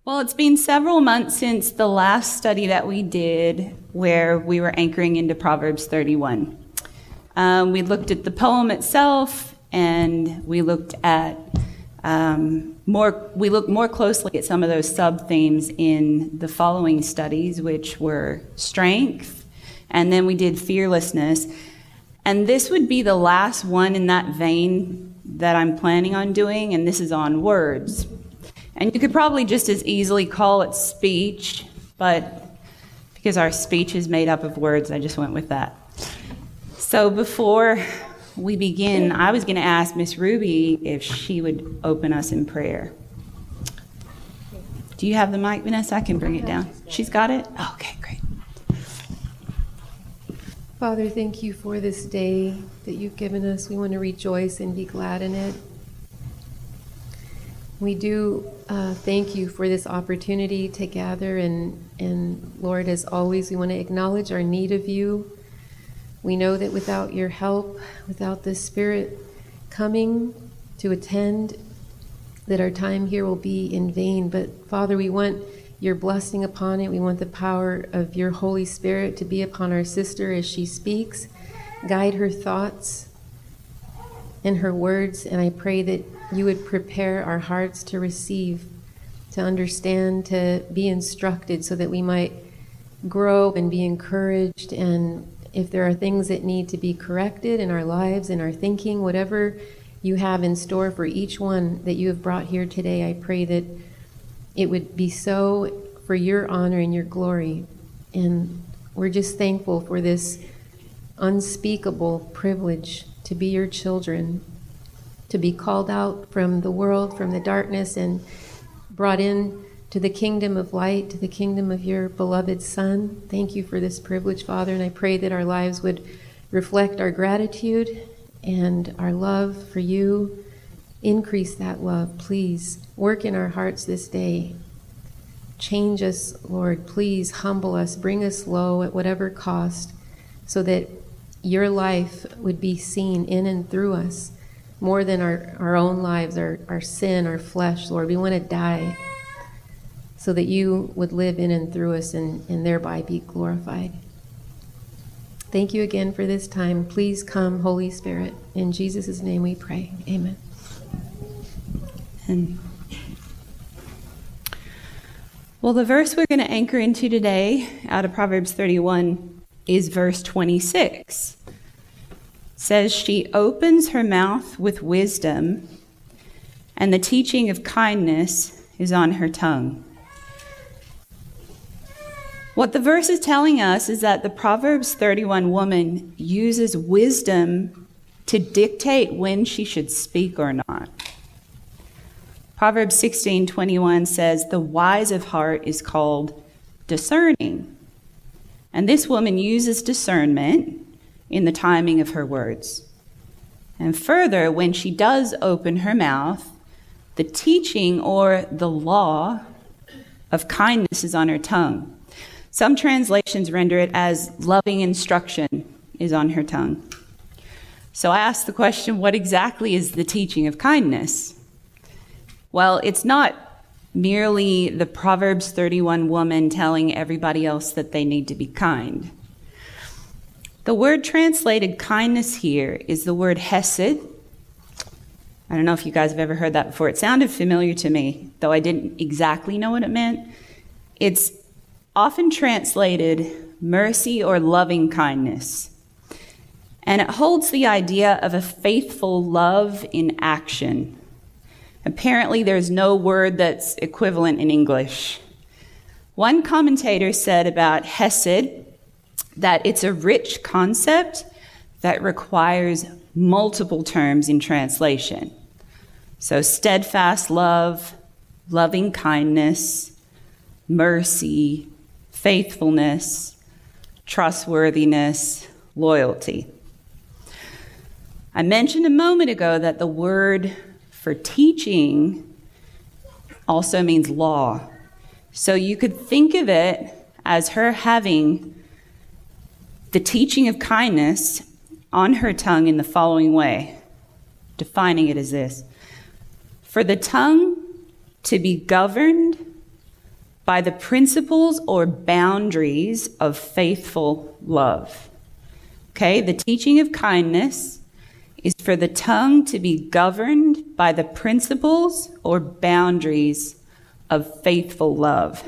Well, it's been several months since the last study that we did where we were anchoring into Proverbs 31. We looked at the poem itself, and we looked at more closely at some of those sub-themes in the following studies, which were strength, and then we did fearlessness. And this would be the last one in that vein that I'm planning on doing, and this is on words. And you could probably just as easily call it speech, but because our speech is made up of words, I just went with that. So before we begin, I was going to ask Miss Ruby if she would open us in prayer. Do you have the mic, Vanessa? I can bring it down. She's got it? Oh, okay, great. Father, thank you for this day that you've given us. We want to rejoice and be glad in it. We do thank you for this opportunity to gather, and Lord, as always, we want to acknowledge our need of you. We know that without your help, without the Spirit coming to attend, that our time here will be in vain. But Father, we want your blessing upon it. We want the power of your Holy Spirit to be upon our sister as she speaks. Guide her thoughts and her words, and I pray that you would prepare our hearts to receive, to understand, to be instructed so that we might grow and be encouraged. And if there are things that need to be corrected in our lives, in our thinking, whatever you have in store for each one that you have brought here today, I pray that it would be so for your honor and your glory. And we're just thankful for this unspeakable privilege to be your children, to be called out from the world, from the darkness, and brought in to the kingdom of light, to the kingdom of your beloved Son. Thank you for this privilege, Father, and I pray that our lives would reflect our gratitude and our love for you. Increase that love, please. Work in our hearts this day. Change us, Lord. Please humble us. Bring us low at whatever cost, so that your life would be seen in and through us more than our own lives, our sin, our flesh, Lord. We want to die so that you would live in and through us and thereby be glorified. Thank you again for this time. Please come, Holy Spirit. In Jesus' name we pray. Amen. Well, the verse we're going to anchor into today out of Proverbs 31 is verse 26. It says, she opens her mouth with wisdom, and the teaching of kindness is on her tongue. What the verse is telling us is that the Proverbs 31 woman uses wisdom to dictate when she should speak or not. Proverbs 16:21 says, the wise of heart is called discerning. And this woman uses discernment in the timing of her words. And further, when she does open her mouth, the teaching or the law of kindness is on her tongue. Some translations render it as loving instruction is on her tongue. So I asked the question, what exactly is the teaching of kindness? Well, it's not merely the Proverbs 31 woman telling everybody else that they need to be kind. The word translated kindness here is the word hesed. I don't know if you guys have ever heard that before. It sounded familiar to me, though I didn't exactly know what it meant. It's often translated mercy or loving kindness. And it holds the idea of a faithful love in action. Apparently, there's no word that's equivalent in English. One commentator said about hesed that it's a rich concept that requires multiple terms in translation. So steadfast love, loving kindness, mercy, faithfulness, trustworthiness, loyalty. I mentioned a moment ago that the word for teaching also means law. So you could think of it as her having the teaching of kindness on her tongue in the following way, defining it as this. For the tongue to be governed by the principles or boundaries of faithful love. Okay, the teaching of kindness is for the tongue to be governed by the principles or boundaries of faithful love.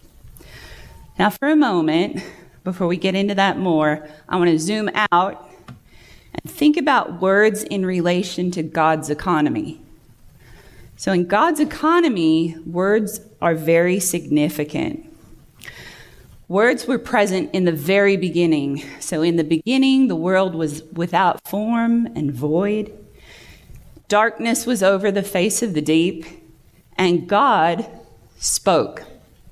Now, for a moment, before we get into that more, I want to zoom out and think about words in relation to God's economy. So in God's economy, words are very significant. Words were present in the very beginning. So in the beginning, the world was without form and void. Darkness was over the face of the deep, and God spoke.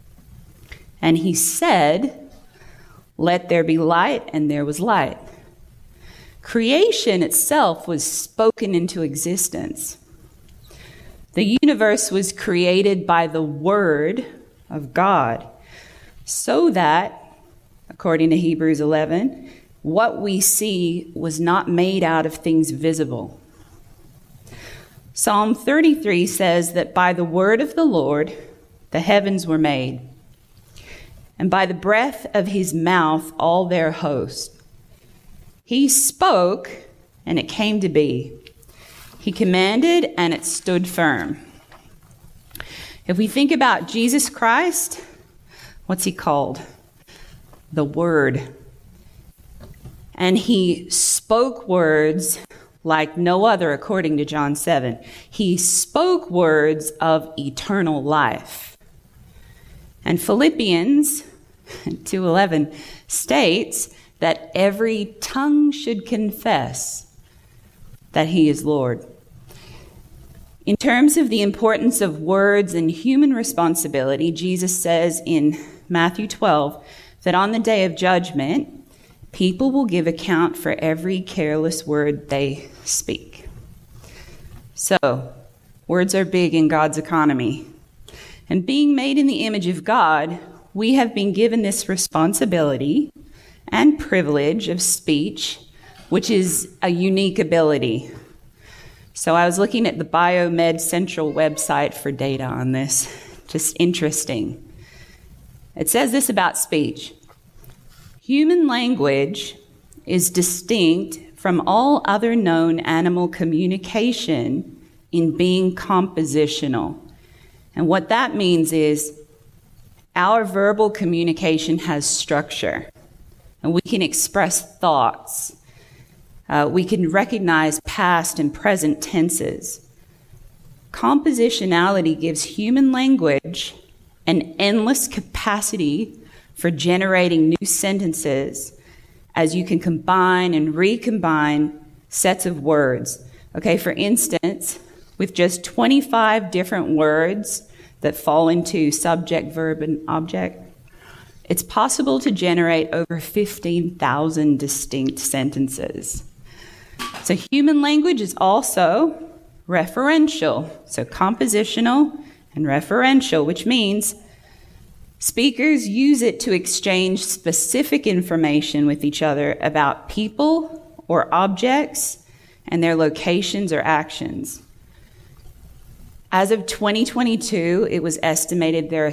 And he said, "Let there be light," and there was light. Creation itself was spoken into existence. The universe was created by the word of God, so that, according to Hebrews 11, what we see was not made out of things visible. Psalm 33 says that by the word of the Lord, the heavens were made, and by the breath of his mouth, all their host. He spoke, and it came to be. He commanded, and it stood firm. If we think about Jesus Christ, what's he called? The Word. And he spoke words like no other, according to John 7. He spoke words of eternal life. And Philippians 2:11 states that every tongue should confess that he is Lord. In terms of the importance of words and human responsibility, Jesus says in Matthew 12 that on the day of judgment, people will give account for every careless word they speak. So, words are big in God's economy. And being made in the image of God, we have been given this responsibility and privilege of speech, which is a unique ability. So I was looking at the Biomed Central website for data on this. Just interesting. It says this about speech. Human language is distinct from all other known animal communication in being compositional. And what that means is our verbal communication has structure, and we can express thoughts. We can recognize past and present tenses. Compositionality gives human language an endless capacity for generating new sentences as you can combine and recombine sets of words. Okay, for instance, with just 25 different words that fall into subject, verb, and object, it's possible to generate over 15,000 distinct sentences. So human language is also referential, so compositional and referential, which means speakers use it to exchange specific information with each other about people or objects and their locations or actions. As of 2022, it was estimated there are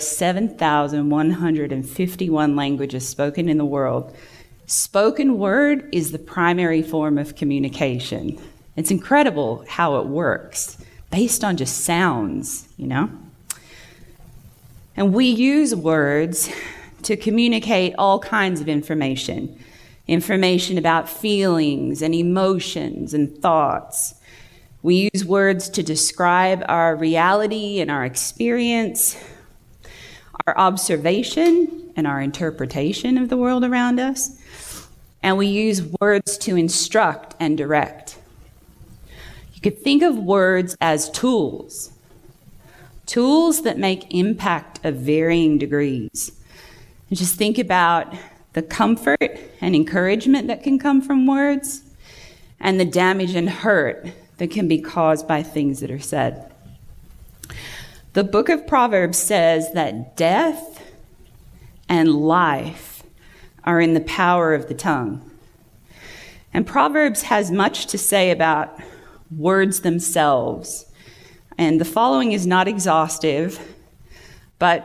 7,151 languages spoken in the world. Spoken word is the primary form of communication. It's incredible how it works, based on just sounds, you know? And we use words to communicate all kinds of information. Information about feelings and emotions and thoughts. We use words to describe our reality and our experience, our observation and our interpretation of the world around us. And we use words to instruct and direct. You could think of words as tools. Tools that make impact of varying degrees. And just think about the comfort and encouragement that can come from words and the damage and hurt that can be caused by things that are said. The book of Proverbs says that death and life are in the power of the tongue. And Proverbs has much to say about words themselves. And the following is not exhaustive, but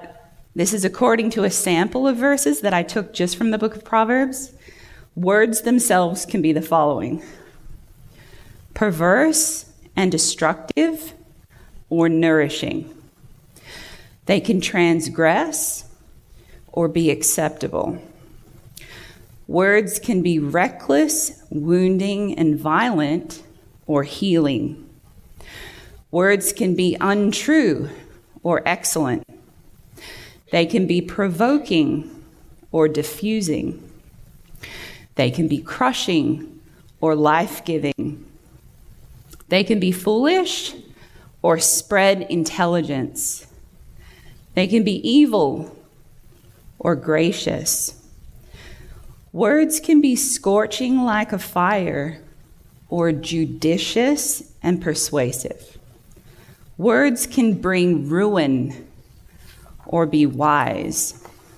This is according to a sample of verses that I took just from the book of Proverbs. Words themselves can be the following: perverse and destructive, or nourishing. They can transgress or be acceptable. Words can be reckless, wounding, and violent, or healing. Words can be untrue or excellent. They can be provoking or diffusing. They can be crushing or life-giving. They can be foolish or spread intelligence. They can be evil or gracious. Words can be scorching like a fire or judicious and persuasive. Words can bring ruin or be wise.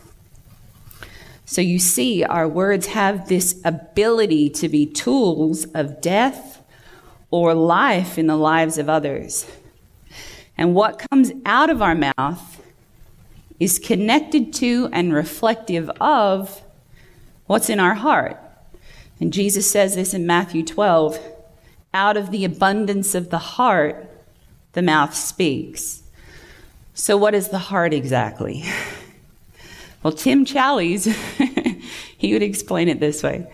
So you see, our words have this ability to be tools of death or life in the lives of others. And what comes out of our mouth is connected to and reflective of what's in our heart. And Jesus says this in Matthew 12, out of the abundance of the heart, the mouth speaks. So what is the heart exactly? Well, Tim Challies, he would explain it this way.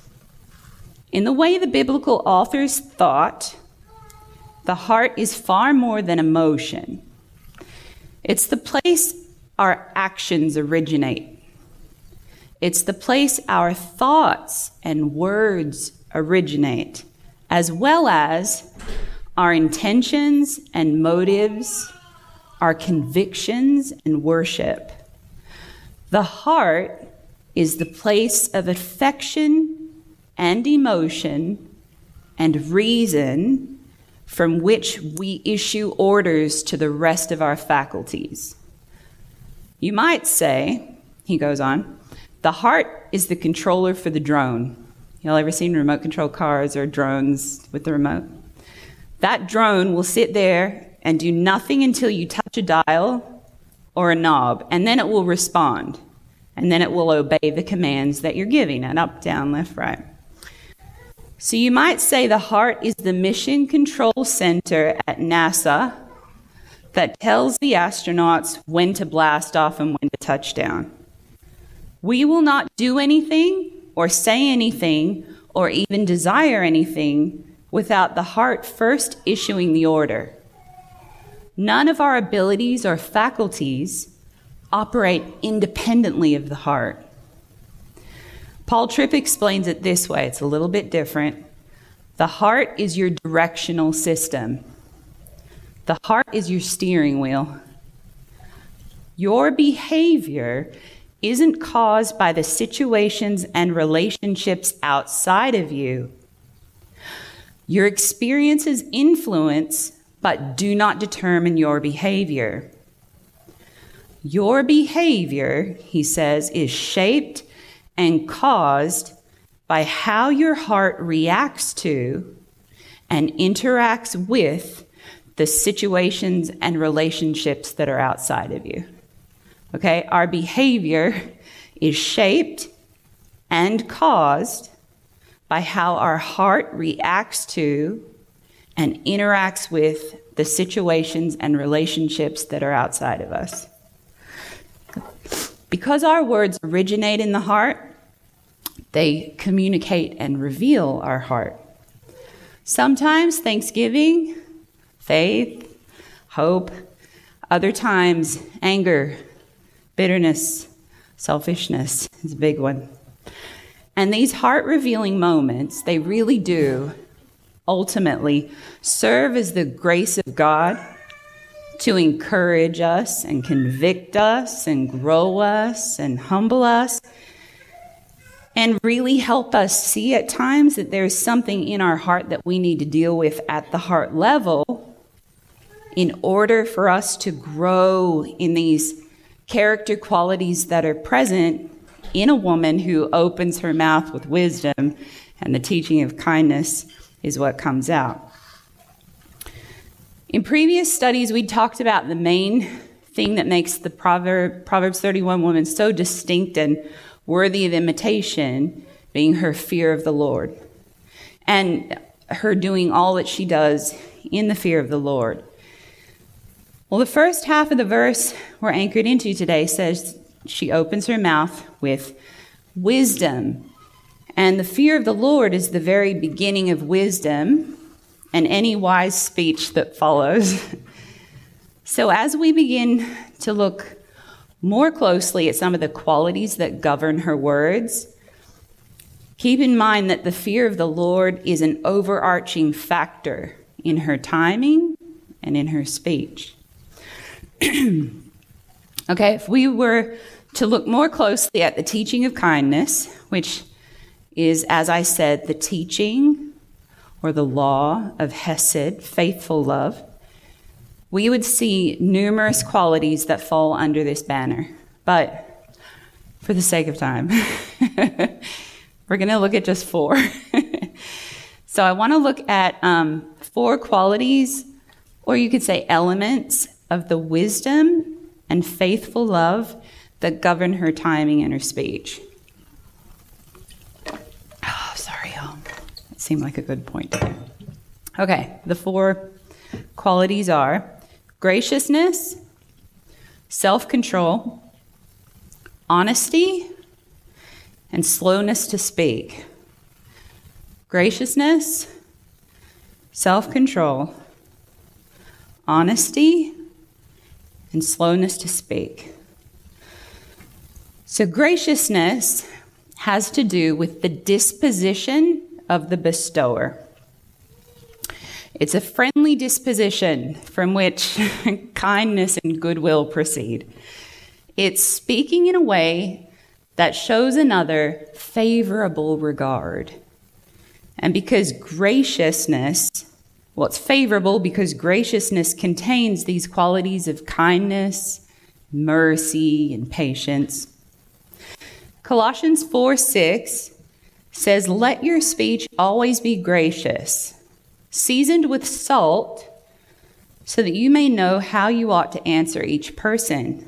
In the way the biblical authors thought, the heart is far more than emotion. It's the place our actions originate. It's the place our thoughts and words originate, as well as our intentions and motives, our convictions and worship. The heart is the place of affection and emotion and reason from which we issue orders to the rest of our faculties. You might say, he goes on, the heart is the controller for the drone. Y'all ever seen remote control cars or drones with the remote? That drone will sit there and do nothing until you touch a dial or a knob, and then it will respond, and then it will obey the commands that you're giving it, up, down, left, right. So you might say the heart is the mission control center at NASA that tells the astronauts when to blast off and when to touch down. We will not do anything or say anything or even desire anything without the heart first issuing the order. None of our abilities or faculties operate independently of the heart. Paul Tripp explains it this way. It's a little bit different. The heart is your directional system. The heart is your steering wheel. Your behavior isn't caused by the situations and relationships outside of you. Your experiences influence, but do not determine your behavior. Your behavior, he says, is shaped and caused by how your heart reacts to and interacts with the situations and relationships that are outside of you. Okay, our behavior is shaped and caused by how our heart reacts to and interacts with the situations and relationships that are outside of us. Because our words originate in the heart, they communicate and reveal our heart. Sometimes thanksgiving, faith, hope. Other times anger, bitterness, selfishness is a big one. And these heart-revealing moments, they really do ultimately serve as the grace of God to encourage us and convict us and grow us and humble us and really help us see at times that there's something in our heart that we need to deal with at the heart level in order for us to grow in these character qualities that are present in a woman who opens her mouth with wisdom, and the teaching of kindness is what comes out. In previous studies, we talked about the main thing that makes the Proverbs 31 woman so distinct and worthy of imitation being her fear of the Lord and her doing all that she does in the fear of the Lord. Well, the first half of the verse we're anchored into today says she opens her mouth with wisdom. And the fear of the Lord is the very beginning of wisdom and any wise speech that follows. So as we begin to look more closely at some of the qualities that govern her words, keep in mind that the fear of the Lord is an overarching factor in her timing and in her speech. Okay, if we were to look more closely at the teaching of kindness, which is, as I said, the teaching or the law of Hesed, faithful love, we would see numerous qualities that fall under this banner. But for the sake of time, we're going to look at just 4. So I want to look at 4 qualities, or you could say elements, of the wisdom and faithful love that govern her timing and her speech. Oh, sorry, y'all. It seemed like a good point there. Okay, the 4 qualities are graciousness, self-control, honesty, and slowness to speak. Graciousness, self-control, honesty, and slowness to speak. So graciousness has to do with the disposition of the bestower. It's a friendly disposition from which kindness and goodwill proceed. It's speaking in a way that shows another favorable regard. And because graciousness, well, it's favorable because graciousness contains these qualities of kindness, mercy, and patience. Colossians 4:6 says, "Let your speech always be gracious, seasoned with salt, so that you may know how you ought to answer each person."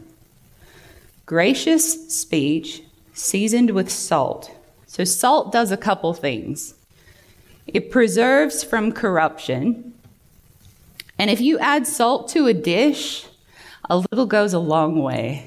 Gracious speech, seasoned with salt. So salt does a couple things. It preserves from corruption. And if you add salt to a dish, a little goes a long way.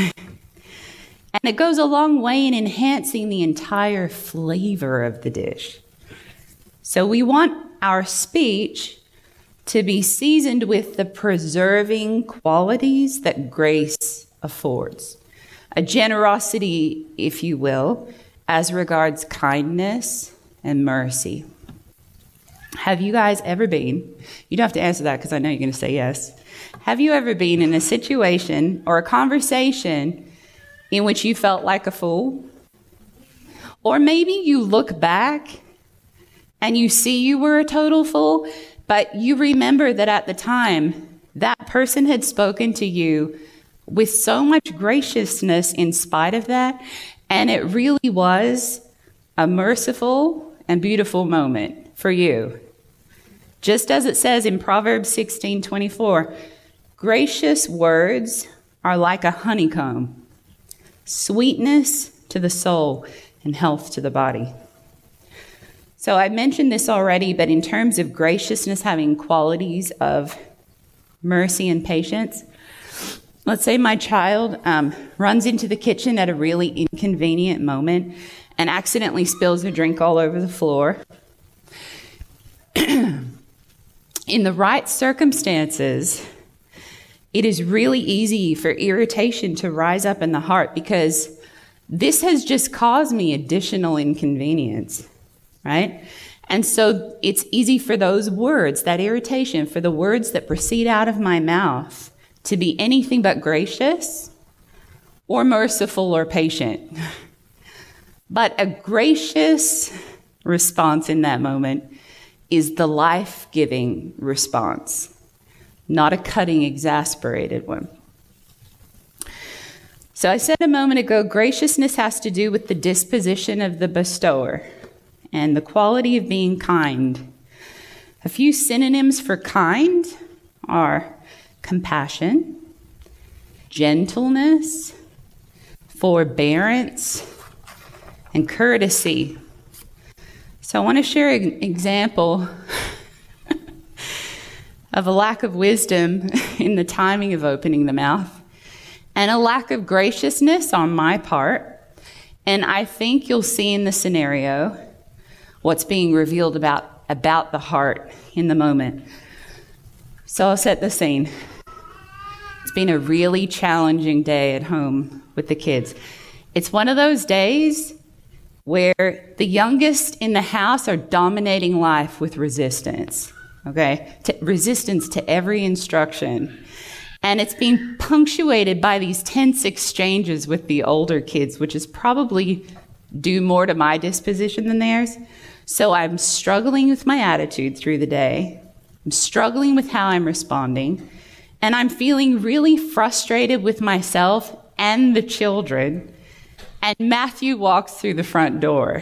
And it goes a long way in enhancing the entire flavor of the dish. So we want our speech to be seasoned with the preserving qualities that grace affords. A generosity, if you will, as regards kindness and mercy. Have you guys ever been, you don't have to answer that because I know you're going to say yes. Have you ever been in a situation or a conversation in which you felt like a fool? Or maybe you look back and you see you were a total fool, but you remember that at the time, that person had spoken to you with so much graciousness in spite of that, and it really was a merciful and beautiful moment for you. Just as it says in Proverbs 16:24, gracious words are like a honeycomb, sweetness to the soul and health to the body. So I mentioned this already, but in terms of graciousness having qualities of mercy and patience, let's say my child runs into the kitchen at a really inconvenient moment and accidentally spills a drink all over the floor. In the right circumstances, it is really easy for irritation to rise up in the heart because this has just caused me additional inconvenience, right? And so it's easy for those words, that irritation, for the words that proceed out of my mouth to be anything but gracious or merciful or patient. But a gracious response in that moment is the life-giving response, not a cutting, exasperated one. So I said a moment ago, graciousness has to do with the disposition of the bestower and the quality of being kind. A few synonyms for kind are compassion, gentleness, forbearance, and courtesy. So I want to share an example of a lack of wisdom in the timing of opening the mouth and a lack of graciousness on my part. And I think you'll see in the scenario what's being revealed about the heart in the moment. So I'll set the scene. It's been a really challenging day at home with the kids. It's one of those days where the youngest in the house are dominating life with resistance, okay? Resistance to every instruction. And it's been punctuated by these tense exchanges with the older kids, which is probably due more to my disposition than theirs. So I'm struggling with my attitude through the day. I'm struggling with how I'm responding. And I'm feeling really frustrated with myself and the children. And Matthew walks through the front door.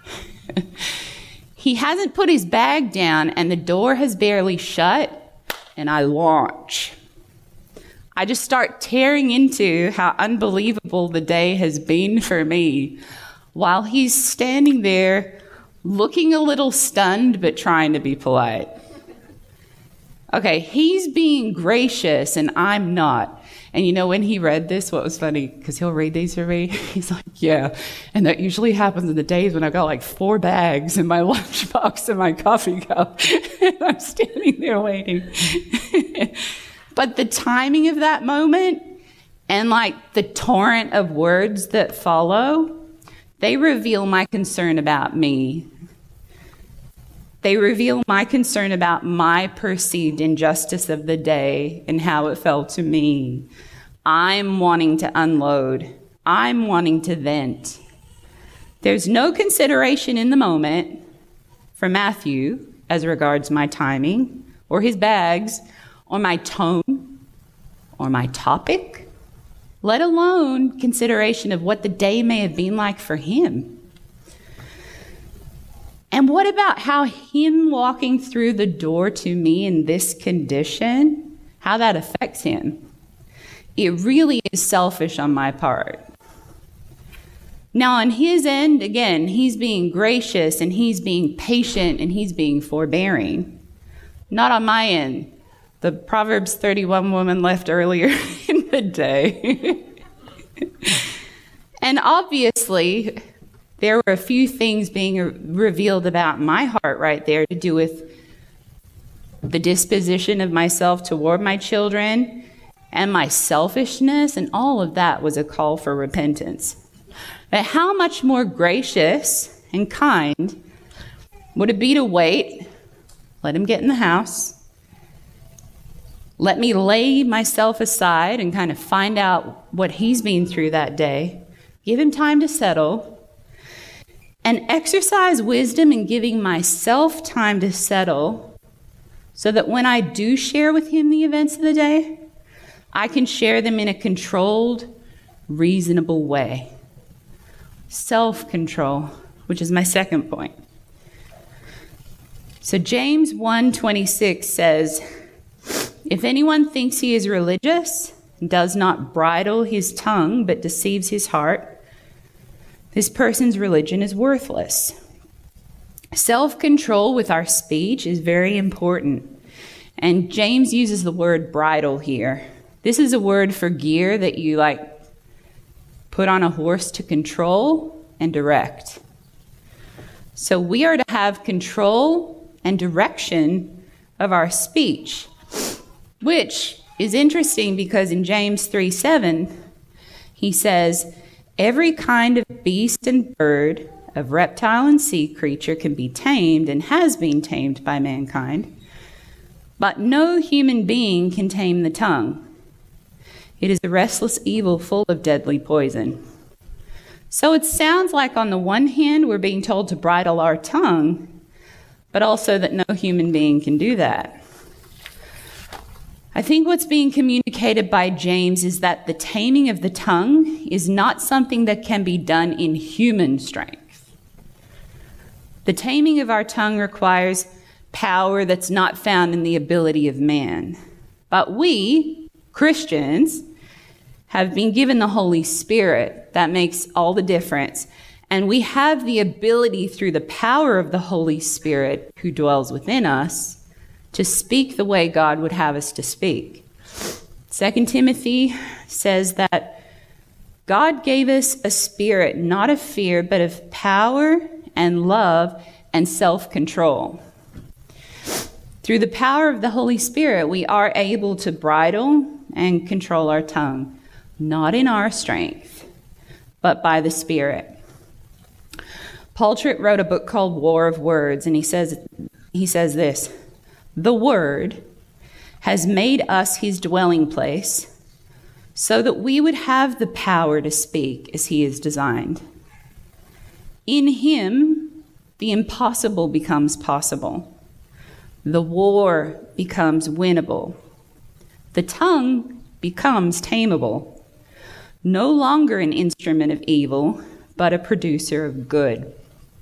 He hasn't put his bag down, and the door has barely shut, and I launch. I just start tearing into how unbelievable the day has been for me, while he's standing there looking a little stunned but trying to be polite. Okay, he's being gracious and I'm not. And you know, when he read this, what was funny, because he'll read these for me, he's like, yeah, and that usually happens in the days when I've got like 4 bags in my lunchbox and my coffee cup, and I'm standing there waiting. But the timing of that moment and like the torrent of words that follow, they reveal my concern about me. They reveal my concern about my perceived injustice of the day and how it felt to me. I'm wanting to unload. I'm wanting to vent. There's no consideration in the moment for Matthew as regards my timing or his bags or my tone or my topic, let alone consideration of what the day may have been like for him. And what about how him walking through the door to me in this condition, how that affects him? It really is selfish on my part. Now, on his end, again, he's being gracious and he's being patient and he's being forbearing. Not on my end. The Proverbs 31 woman left earlier in the day. And obviously, there were a few things being revealed about my heart right there to do with the disposition of myself toward my children and my selfishness, and all of that was a call for repentance. But how much more gracious and kind would it be to wait, let him get in the house, let me lay myself aside and kind of find out what he's been through that day, give him time to settle, and exercise wisdom in giving myself time to settle so that when I do share with him the events of the day, I can share them in a controlled, reasonable way. Self-control, which is my second point. So James 1:26 says, if anyone thinks he is religious and does not bridle his tongue but deceives his heart, this person's religion is worthless. Self-control with our speech is very important. And James uses the word bridle here. This is a word for gear that you put on a horse to control and direct. So we are to have control and direction of our speech, which is interesting because in James 3:7, he says, every kind of beast and bird, of reptile and sea creature can be tamed and has been tamed by mankind, but no human being can tame the tongue. It is a restless evil full of deadly poison. So it sounds like on the one hand we're being told to bridle our tongue, but also that no human being can do that. I think what's being communicated by James is that the taming of the tongue is not something that can be done in human strength. The taming of our tongue requires power that's not found in the ability of man. But we, Christians, have been given the Holy Spirit. That makes all the difference. And we have the ability through the power of the Holy Spirit who dwells within us to speak the way God would have us to speak. 2 Timothy says that God gave us a spirit, not of fear, but of power and love and self-control. Through the power of the Holy Spirit, we are able to bridle and control our tongue, not in our strength, but by the Spirit. Paul Tripp wrote a book called War of Words, and he says this: "The Word has made us his dwelling place so that we would have the power to speak as he is designed. In him, the impossible becomes possible. The war becomes winnable. The tongue becomes tameable. No longer an instrument of evil, but a producer of good."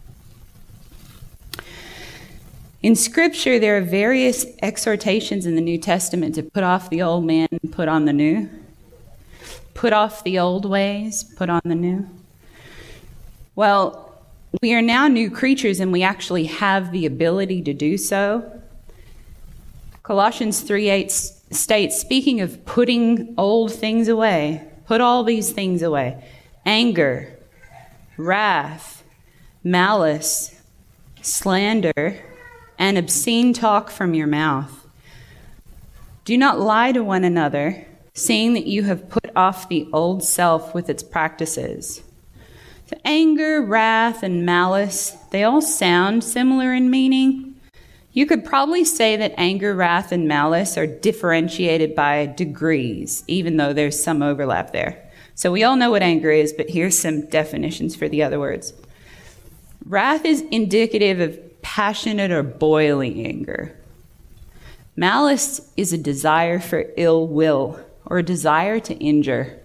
In Scripture, there are various exhortations in the New Testament to put off the old man and put on the new. Put off the old ways, put on the new. Well, we are now new creatures, and we actually have the ability to do so. Colossians 3:8 states, speaking of putting old things away, put all these things away: anger, wrath, malice, slander, and obscene talk from your mouth. Do not lie to one another, seeing that you have put off the old self with its practices. So anger, wrath, and malice, they all sound similar in meaning. You could probably say that anger, wrath, and malice are differentiated by degrees, even though there's some overlap there. So we all know what anger is, but here's some definitions for the other words. Wrath is indicative of passionate or boiling anger. Malice is a desire for ill will or a desire to injure.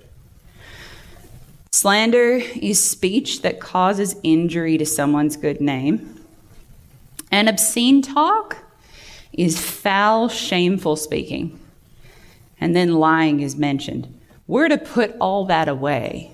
Slander is speech that causes injury to someone's good name. And obscene talk is foul, shameful speaking. And then lying is mentioned. We're to put all that away.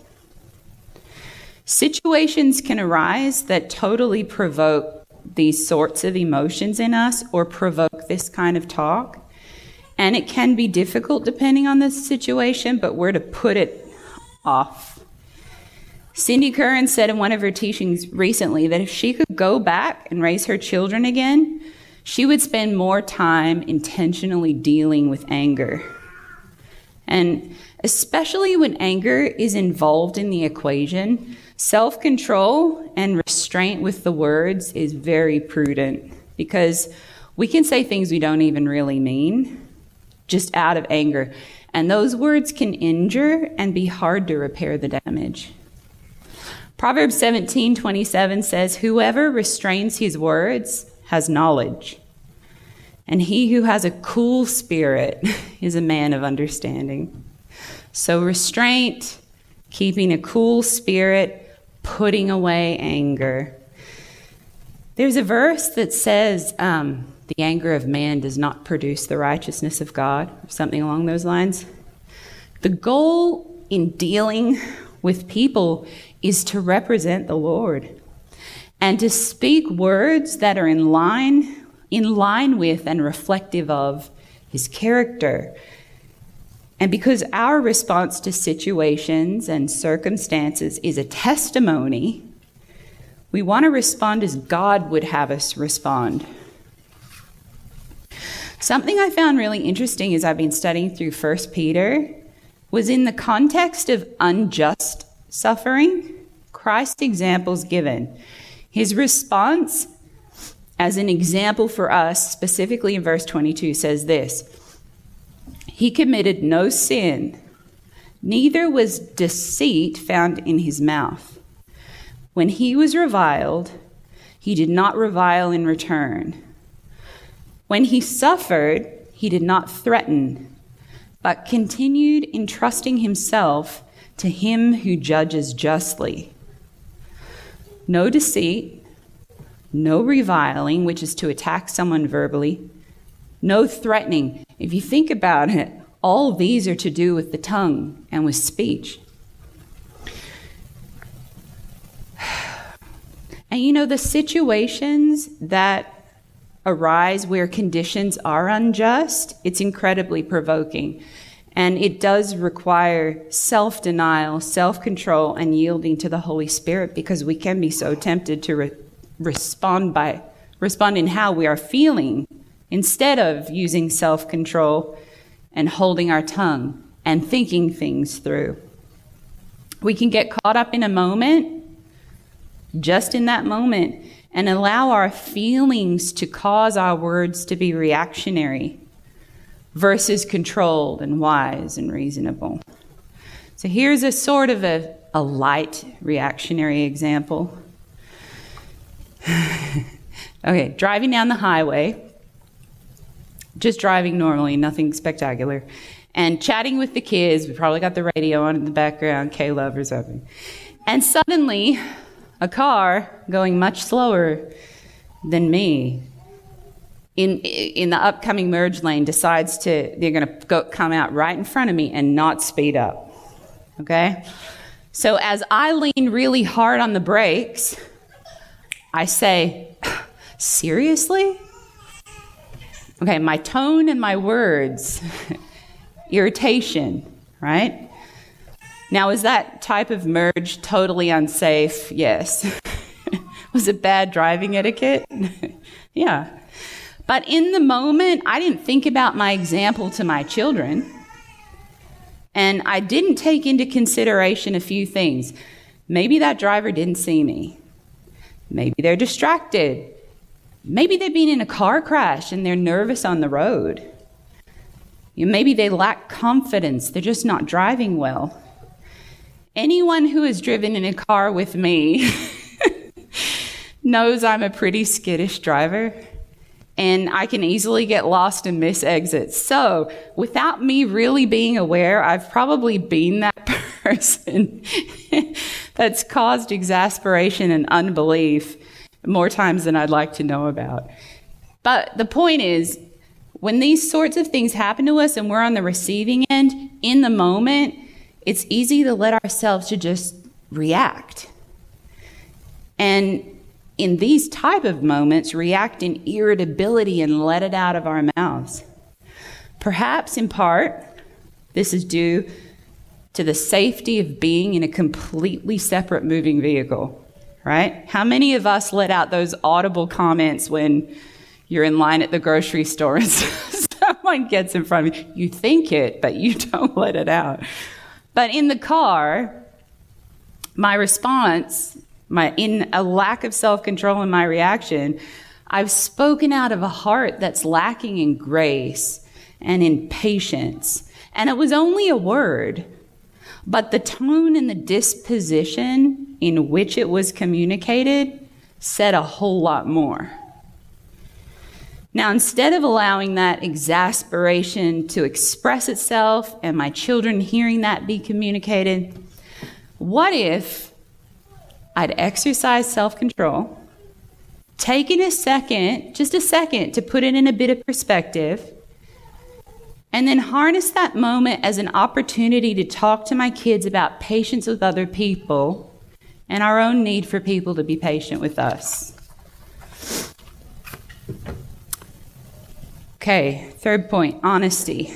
Situations can arise that totally provoke these sorts of emotions in us or provoke this kind of talk. And it can be difficult depending on the situation, but we're to put it off. Cindy Curran said in one of her teachings recently that if she could go back and raise her children again, she would spend more time intentionally dealing with anger. And especially when anger is involved in the equation, self-control and restraint with the words is very prudent, because we can say things we don't even really mean just out of anger. And those words can injure and be hard to repair the damage. Proverbs 17:27 says, "Whoever restrains his words has knowledge, and he who has a cool spirit is a man of understanding." So restraint, keeping a cool spirit, putting away anger. There's a verse that says, the anger of man does not produce the righteousness of God, or something along those lines. The goal in dealing with people is to represent the Lord and to speak words that are in line with and reflective of his character. And because our response to situations and circumstances is a testimony, we want to respond as God would have us respond. Something I found really interesting as I've been studying through 1 Peter was in the context of unjust suffering, Christ's examples given. His response as an example for us, specifically in verse 22, says this: "He committed no sin, neither was deceit found in his mouth. When he was reviled, he did not revile in return. When he suffered, he did not threaten, but continued entrusting himself to him who judges justly. No deceit, no reviling, which is to attack someone verbally, no threatening." If you think about it, All these are to do with the tongue and with speech. And you know, the situations that arise where conditions are unjust, it's incredibly provoking. And it does require self-denial, self-control, and yielding to the Holy Spirit, because we can be so tempted to respond in how we are feeling instead of using self-control and holding our tongue and thinking things through. We can get caught up in a moment, just in that moment, and allow our feelings to cause our words to be reactionary versus controlled and wise and reasonable. So here's a sort of a light reactionary example. Okay, driving down the highway, just driving normally, nothing spectacular, and chatting with the kids. We probably got the radio on in the background, K-Love or something. And suddenly, a car going much slower than me in the upcoming merge lane decides they're going to come out right in front of me and not speed up. Okay? So as I lean really hard on the brakes, I say, seriously? Okay, my tone and my words, irritation, right? Now, is that type of merge totally unsafe? Yes. Was it bad driving etiquette? Yeah. But in the moment, I didn't think about my example to my children. And I didn't take into consideration a few things. Maybe that driver didn't see me. Maybe they're distracted. Maybe they've been in a car crash and they're nervous on the road. Maybe they lack confidence. They're just not driving well. Anyone who has driven in a car with me knows I'm a pretty skittish driver, and I can easily get lost and miss exits. So without me really being aware, I've probably been that person that's caused exasperation and unbelief more times than I'd like to know about. But the point is, when these sorts of things happen to us and we're on the receiving end, in the moment, it's easy to let ourselves to just react. And in these type of moments, react in irritability and let it out of our mouths. Perhaps in part, this is due to the safety of being in a completely separate moving vehicle, right? How many of us let out those audible comments when you're in line at the grocery store and someone gets in front of you? You think it, but you don't let it out. But in the car, my response, in a lack of self-control in my reaction, I've spoken out of a heart that's lacking in grace and in patience. And it was only a word, but the tone and the disposition in which it was communicated said a whole lot more. Now, instead of allowing that exasperation to express itself and my children hearing that be communicated, what if I'd exercise self-control, taken a second, just a second, to put it in a bit of perspective, and then harness that moment as an opportunity to talk to my kids about patience with other people and our own need for people to be patient with us. Okay, third point, honesty.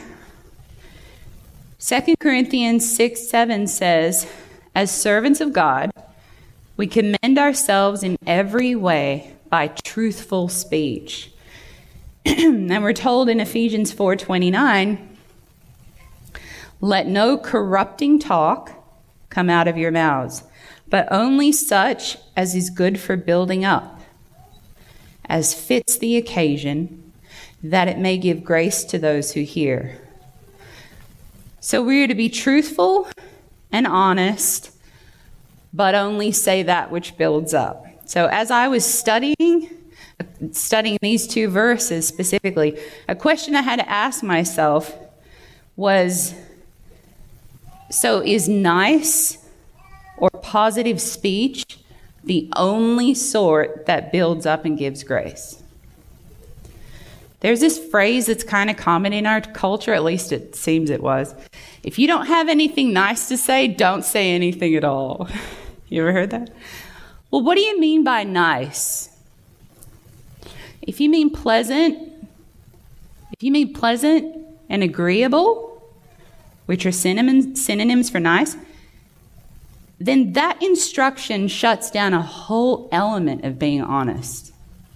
2 Corinthians 6:7 says, as servants of God, we commend ourselves in every way by truthful speech. And we're told in Ephesians 4:29, let no corrupting talk come out of your mouths, but only such as is good for building up, as fits the occasion, that it may give grace to those who hear. So we are to be truthful and honest, but only say that which builds up. So as I was studying these two verses specifically, a question I had to ask myself was, so is nice or positive speech the only sort that builds up and gives grace? There's this phrase that's kind of common in our culture, at least it seems it was. If you don't have anything nice to say, don't say anything at all. You ever heard that? Well, what do you mean by nice? If you mean pleasant and agreeable, which are synonyms for nice, then that instruction shuts down a whole element of being honest.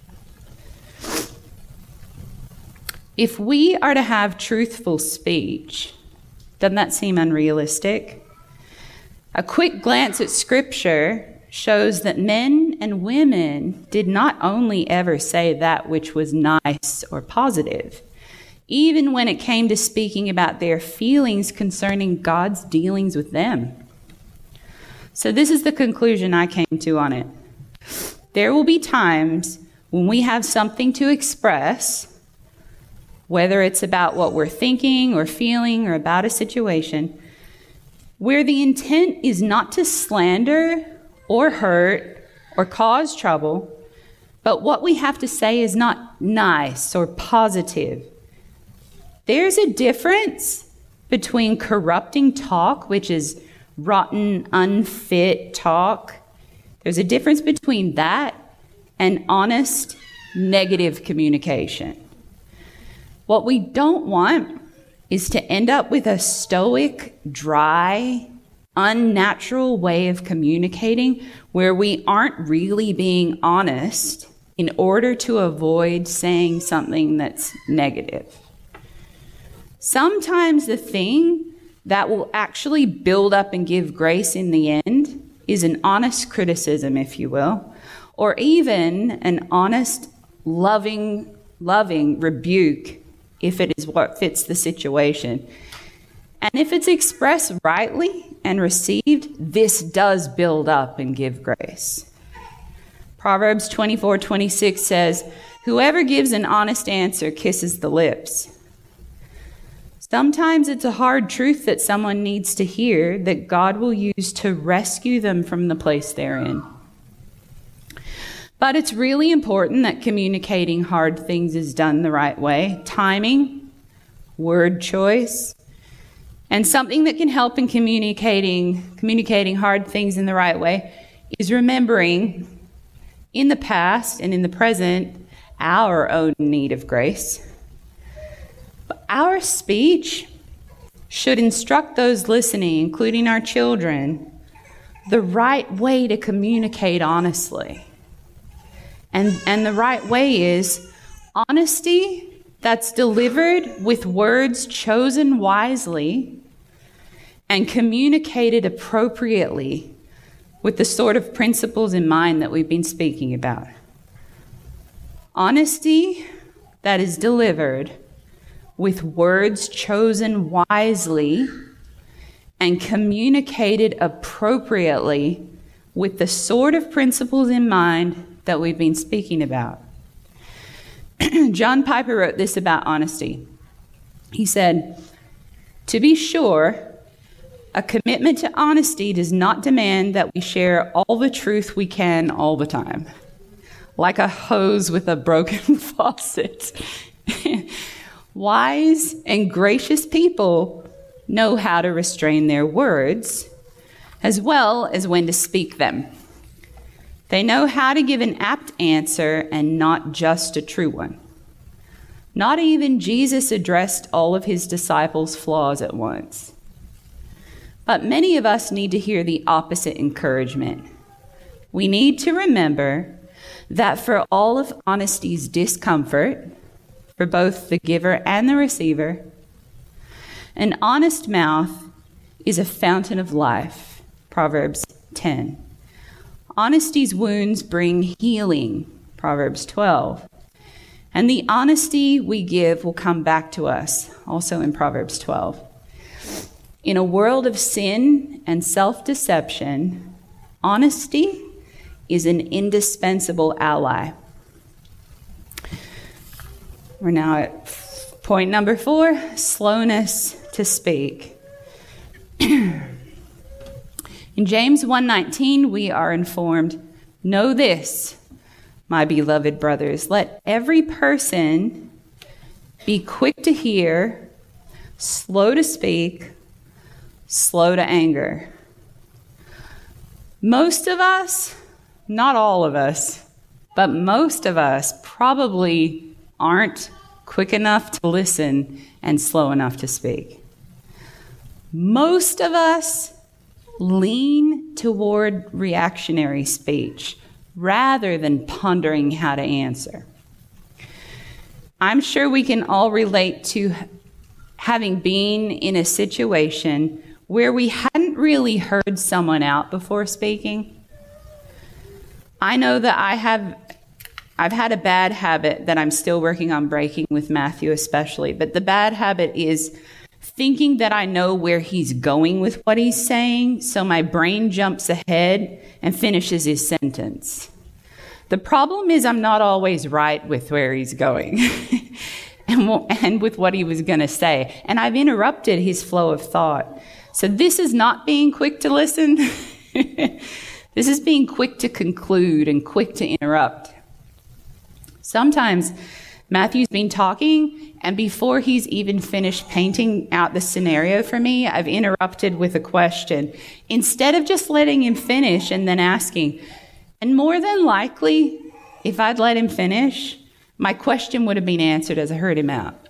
If we are to have truthful speech, doesn't that seem unrealistic? A quick glance at Scripture shows that men and women did not only ever say that which was nice or positive, even when it came to speaking about their feelings concerning God's dealings with them. So this is the conclusion I came to on it. There will be times when we have something to express, whether it's about what we're thinking or feeling or about a situation, where the intent is not to slander or hurt or cause trouble, but what we have to say is not nice or positive. There's a difference between corrupting talk, which is rotten, unfit talk. There's a difference between that and honest, negative communication. What we don't want is to end up with a stoic, dry, unnatural way of communicating where we aren't really being honest in order to avoid saying something that's negative. Sometimes the thing that will actually build up and give grace in the end is an honest criticism, if you will, or even an honest, loving rebuke if it is what fits the situation. And if it's expressed rightly and received, this does build up and give grace. Proverbs 24:26 says, "Whoever gives an honest answer kisses the lips." Sometimes it's a hard truth that someone needs to hear that God will use to rescue them from the place they're in. But it's really important that communicating hard things is done the right way. Timing, word choice, and something that can help in communicating hard things in the right way is remembering in the past and in the present our own need of grace. But our speech should instruct those listening, including our children, the right way to communicate honestly. And the right way is honesty that's delivered with words chosen wisely and communicated appropriately with the sort of principles in mind that we've been speaking about. Honesty that is delivered with words chosen wisely and communicated appropriately with the sort of principles in mind that we've been speaking about. John Piper wrote this about honesty. He said, "To be sure, a commitment to honesty does not demand that we share all the truth we can all the time, like a hose with a broken faucet. Wise and gracious people know how to restrain their words, as well as when to speak them. They know how to give an apt answer and not just a true one. Not even Jesus addressed all of his disciples' flaws at once. But many of us need to hear the opposite encouragement. We need to remember that for all of honesty's discomfort, for both the giver and the receiver, an honest mouth is a fountain of life." Proverbs 10. Honesty's wounds bring healing. Proverbs 12. And the honesty we give will come back to us, also in Proverbs 12. In a world of sin and self-deception, honesty is an indispensable ally. We're now at point number 4, slowness to speak. In James 1:19, we are informed, "Know this, my beloved brothers, let every person Be quick to hear, slow to speak, slow to anger. Most of us, not all of us, but most of us probably aren't quick enough to listen and slow enough to speak. Most of us lean toward reactionary speech rather than pondering how to answer. I'm sure we can all relate to having been in a situation where we hadn't really heard someone out before speaking. I know that I've had a bad habit that I'm still working on breaking with Matthew especially, but the bad habit is thinking that I know where he's going with what he's saying, so my brain jumps ahead and finishes his sentence. The problem is I'm not always right with where he's going and with what he was going to say, and I've interrupted his flow of thought. So this is not being quick to listen. This is being quick to conclude and quick to interrupt. Sometimes Matthew's been talking, and before he's even finished painting out the scenario for me, I've interrupted with a question, instead of just letting him finish and then asking. And more than likely, if I'd let him finish, my question would have been answered as I heard him out.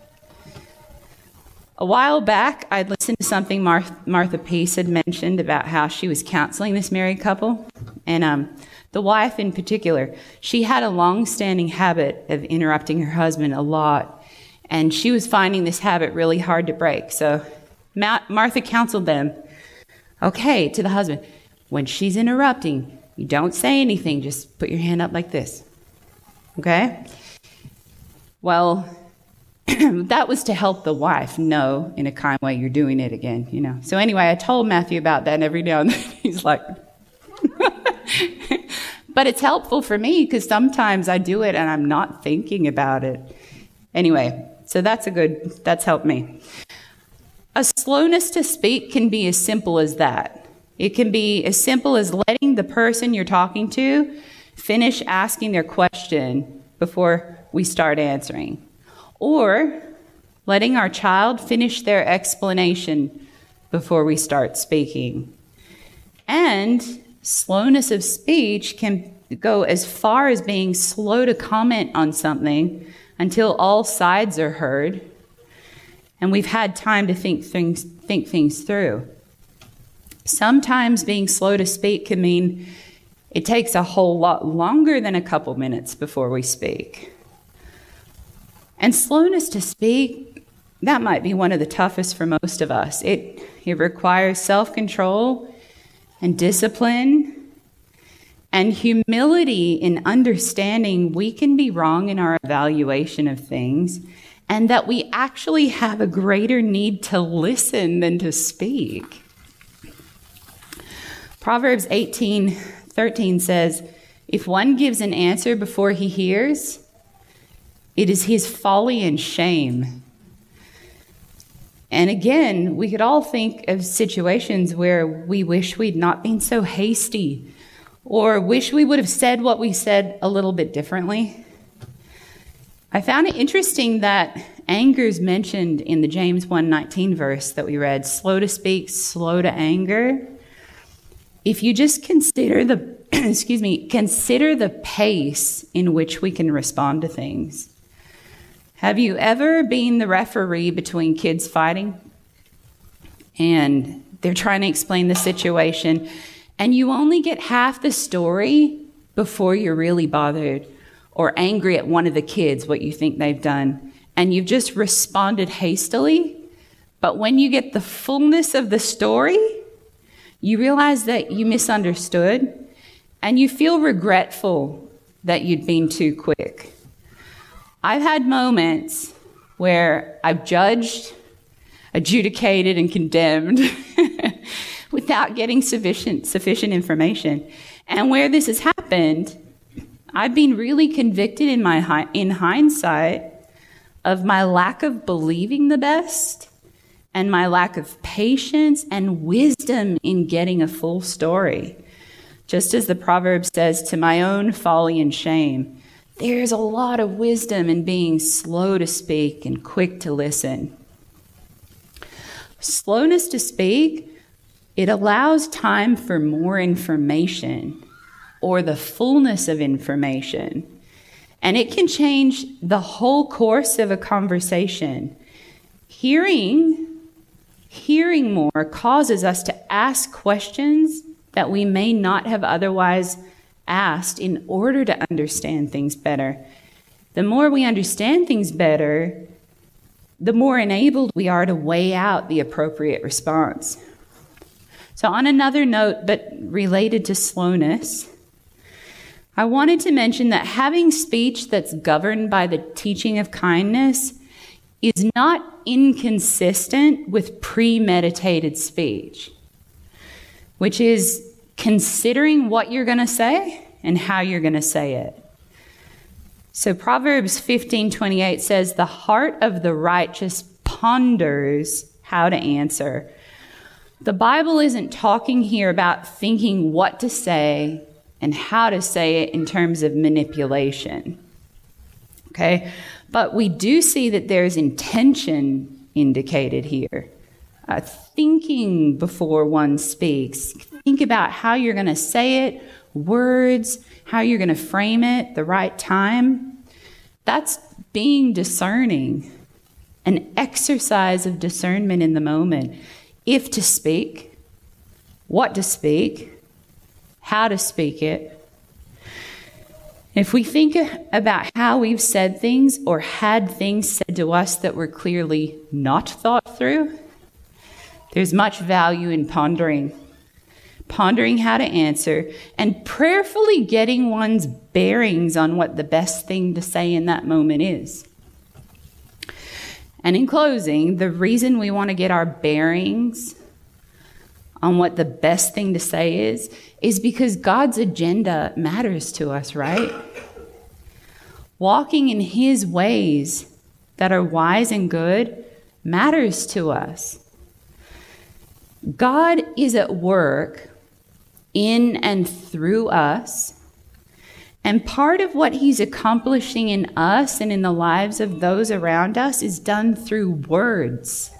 A while back, I'd listened to something Martha Peace had mentioned about how she was counseling this married couple. And the wife in particular, she had a long-standing habit of interrupting her husband a lot. And she was finding this habit really hard to break. So Martha counseled them, okay, to the husband, when she's interrupting, you don't say anything, just put your hand up like this. Okay? Well, that was to help the wife know in a kind way you're doing it again, you know. So anyway, I told Matthew about that, and every now and then he's like, but it's helpful for me because sometimes I do it and I'm not thinking about it. Anyway, so that's helped me. A slowness to speak can be as simple as that. It can be as simple as letting the person you're talking to finish asking their question before we start answering. Or letting our child finish their explanation before we start speaking. And slowness of speech can go as far as being slow to comment on something until all sides are heard and we've had time to think things through. Sometimes being slow to speak can mean it takes a whole lot longer than a couple minutes before we speak. And slowness to speak, that might be one of the toughest for most of us. It requires self-control and discipline and humility in understanding we can be wrong in our evaluation of things and that we actually have a greater need to listen than to speak. Proverbs 18:13 says, if one gives an answer before he hears, it is his folly and shame. And again, we could all think of situations where we wish we'd not been so hasty or wish we would have said what we said a little bit differently. I found it interesting that anger is mentioned in the James 1:19 verse that we read, slow to speak, slow to anger. If you just consider consider the pace in which we can respond to things. Have you ever been the referee between kids fighting? And they're trying to explain the situation, and you only get half the story before you're really bothered or angry at one of the kids, what you think they've done, and you've just responded hastily. But when you get the fullness of the story, you realize that you misunderstood, and you feel regretful that you'd been too quick. I've had moments where I've judged, adjudicated, and condemned without getting sufficient information. And where this has happened, I've been really convicted in hindsight of my lack of believing the best and my lack of patience and wisdom in getting a full story. Just as the proverb says, to my own folly and shame, There's a lot of wisdom in being slow to speak and quick to listen. Slowness to speak, it allows time for more information or the fullness of information. And it can change the whole course of a conversation. Hearing more causes us to ask questions that we may not have otherwise asked in order to understand things better. The more we understand things better, the more enabled we are to weigh out the appropriate response. So on another note, but related to slowness, I wanted to mention that having speech that's governed by the teaching of kindness is not inconsistent with premeditated speech, which is considering what you're going to say and how you're going to say it. So Proverbs 15:28 says, "The heart of the righteous ponders how to answer." The Bible isn't talking here about thinking what to say and how to say it in terms of manipulation. Okay? But we do see that there's intention indicated here. Thinking before one speaks. Think about how you're going to say it, words, how you're going to frame it, the right time. That's being discerning, an exercise of discernment in the moment. If to speak, what to speak, how to speak it. If we think about how we've said things or had things said to us that were clearly not thought through, there's much value in pondering how to answer and prayerfully getting one's bearings on what the best thing to say in that moment is. And in closing, the reason we want to get our bearings on what the best thing to say is because God's agenda matters to us, right? Walking in His ways that are wise and good matters to us. God is at work in and through us, and part of what He's accomplishing in us and in the lives of those around us is done through words.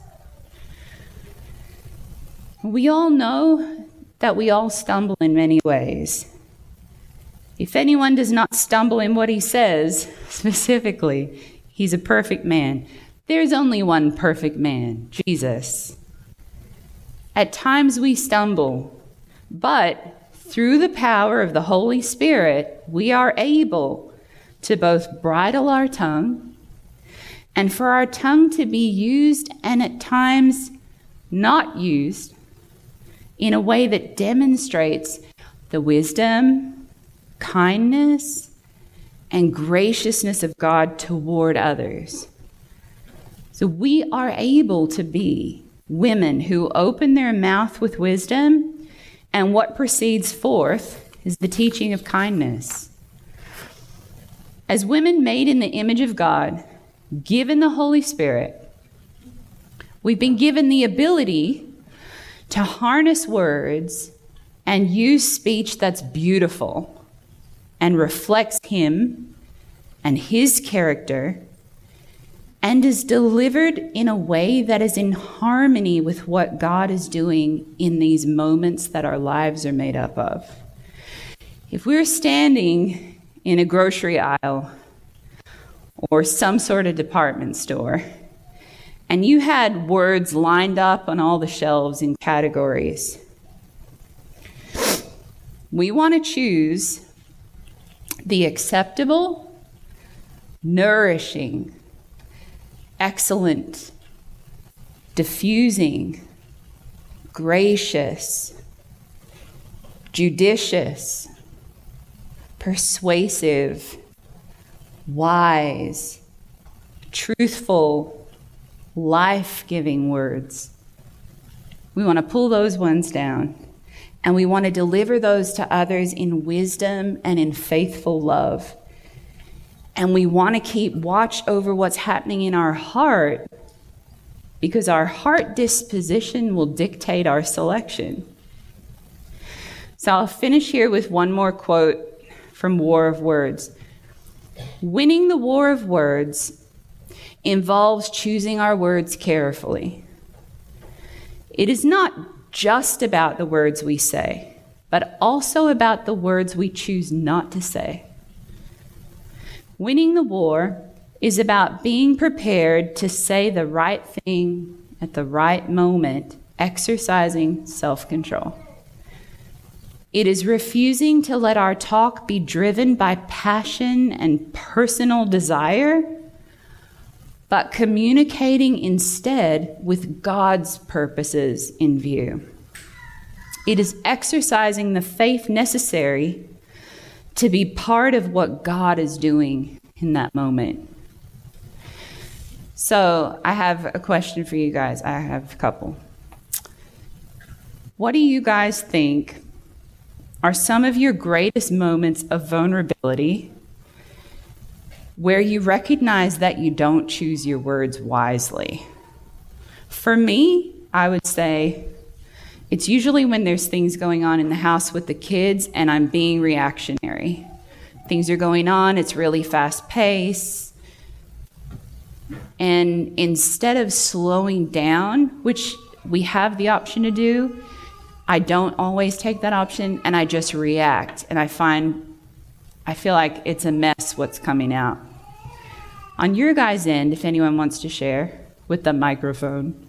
We all know that we all stumble in many ways. If anyone does not stumble in what he says, specifically, he's a perfect man. There's only one perfect man, Jesus. At times we stumble, but through the power of the Holy Spirit, we are able to both bridle our tongue and for our tongue to be used and at times not used in a way that demonstrates the wisdom, kindness, and graciousness of God toward others. So we are able to be women who open their mouth with wisdom, and what proceeds forth is the teaching of kindness. As women made in the image of God, given the Holy Spirit, we've been given the ability to harness words and use speech that's beautiful and reflects Him and His character and is delivered in a way that is in harmony with what God is doing in these moments that our lives are made up of. If we're standing in a grocery aisle or some sort of department store, and you had words lined up on all the shelves in categories, we want to choose the acceptable, nourishing, excellent, diffusing, gracious, judicious, persuasive, wise, truthful, life-giving words. We want to pull those ones down, and we want to deliver those to others in wisdom and in faithful love. And we want to keep watch over what's happening in our heart, because our heart disposition will dictate our selection. So I'll finish here with one more quote from War of Words. Winning the war of words involves choosing our words carefully. It is not just about the words we say, but also about the words we choose not to say. Winning the war is about being prepared to say the right thing at the right moment, exercising self-control. It is refusing to let our talk be driven by passion and personal desire, but communicating instead with God's purposes in view. It is exercising the faith necessary to be part of what God is doing in that moment. So I have a question for you guys. I have a couple. What do you guys think are some of your greatest moments of vulnerability where you recognize that you don't choose your words wisely? For me, I would say it's usually when there's things going on in the house with the kids and I'm being reactionary. Things are going on, it's really fast paced. And instead of slowing down, which we have the option to do, I don't always take that option and I just react. And I feel like it's a mess what's coming out. On your guys' end, if anyone wants to share with the microphone,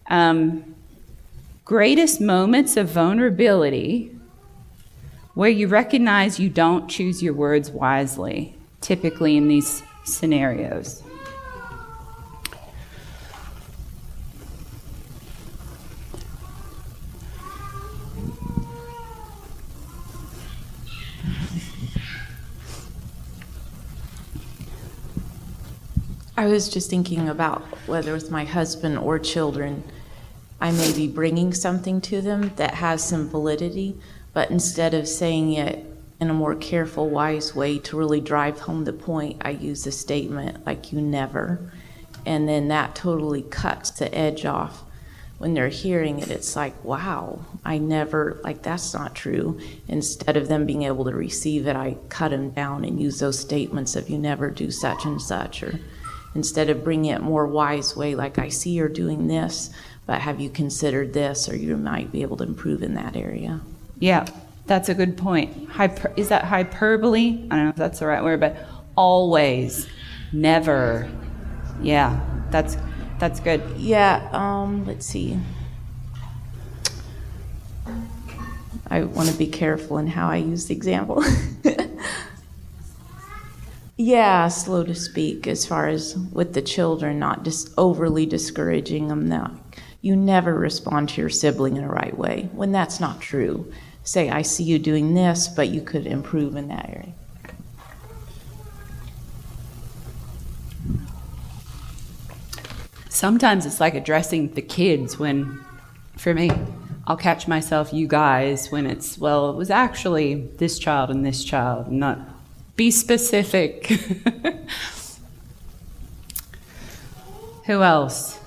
greatest moments of vulnerability where you recognize you don't choose your words wisely, typically in these scenarios. I was just thinking about whether it's my husband or children, I may be bringing something to them that has some validity, but instead of saying it in a more careful, wise way to really drive home the point, I use a statement like, "you never." And then that totally cuts the edge off. When they're hearing it, it's like, wow, I never, like, that's not true. Instead of them being able to receive it, I cut them down and use those statements of, "you never do such and such," or instead of bringing it more wise way, like, "I see you're doing this, but have you considered this?" Or you might be able to improve in that area. Yeah, that's a good point. Is that hyperbole? I don't know if that's the right word, but always, never. Yeah, that's good. Yeah, let's see. I want to be careful in how I use the example. Yeah, slow to speak as far as with the children, not just overly discouraging them. That you never respond to your sibling in the right way, when that's not true. Say, "I see you doing this, but you could improve in that area." Sometimes it's like addressing the kids when, for me, I'll catch myself, "you guys," when it's, well, it was actually this child and this child, not be specific. Who else?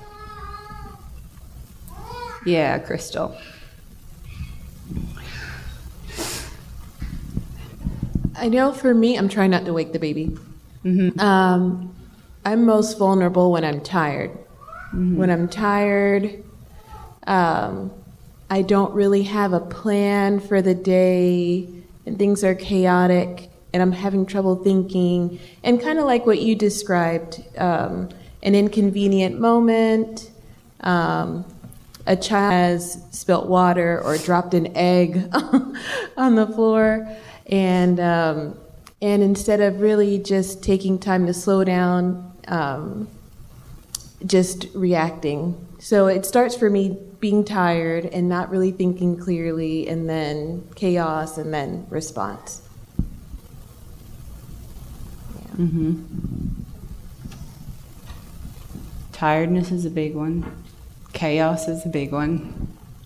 Yeah, Crystal. I know for me, I'm trying not to wake the baby. Mm-hmm. I'm most vulnerable when I'm tired. Mm-hmm. When I'm tired, I don't really have a plan for the day, and things are chaotic, and I'm having trouble thinking. And kind of like what you described, an inconvenient moment, a child has spilt water or dropped an egg on the floor, and instead of really just taking time to slow down, just reacting. So it starts for me being tired and not really thinking clearly, and then chaos, and then response. Yeah. Mm-hmm. Tiredness is a big one. Chaos is a big one.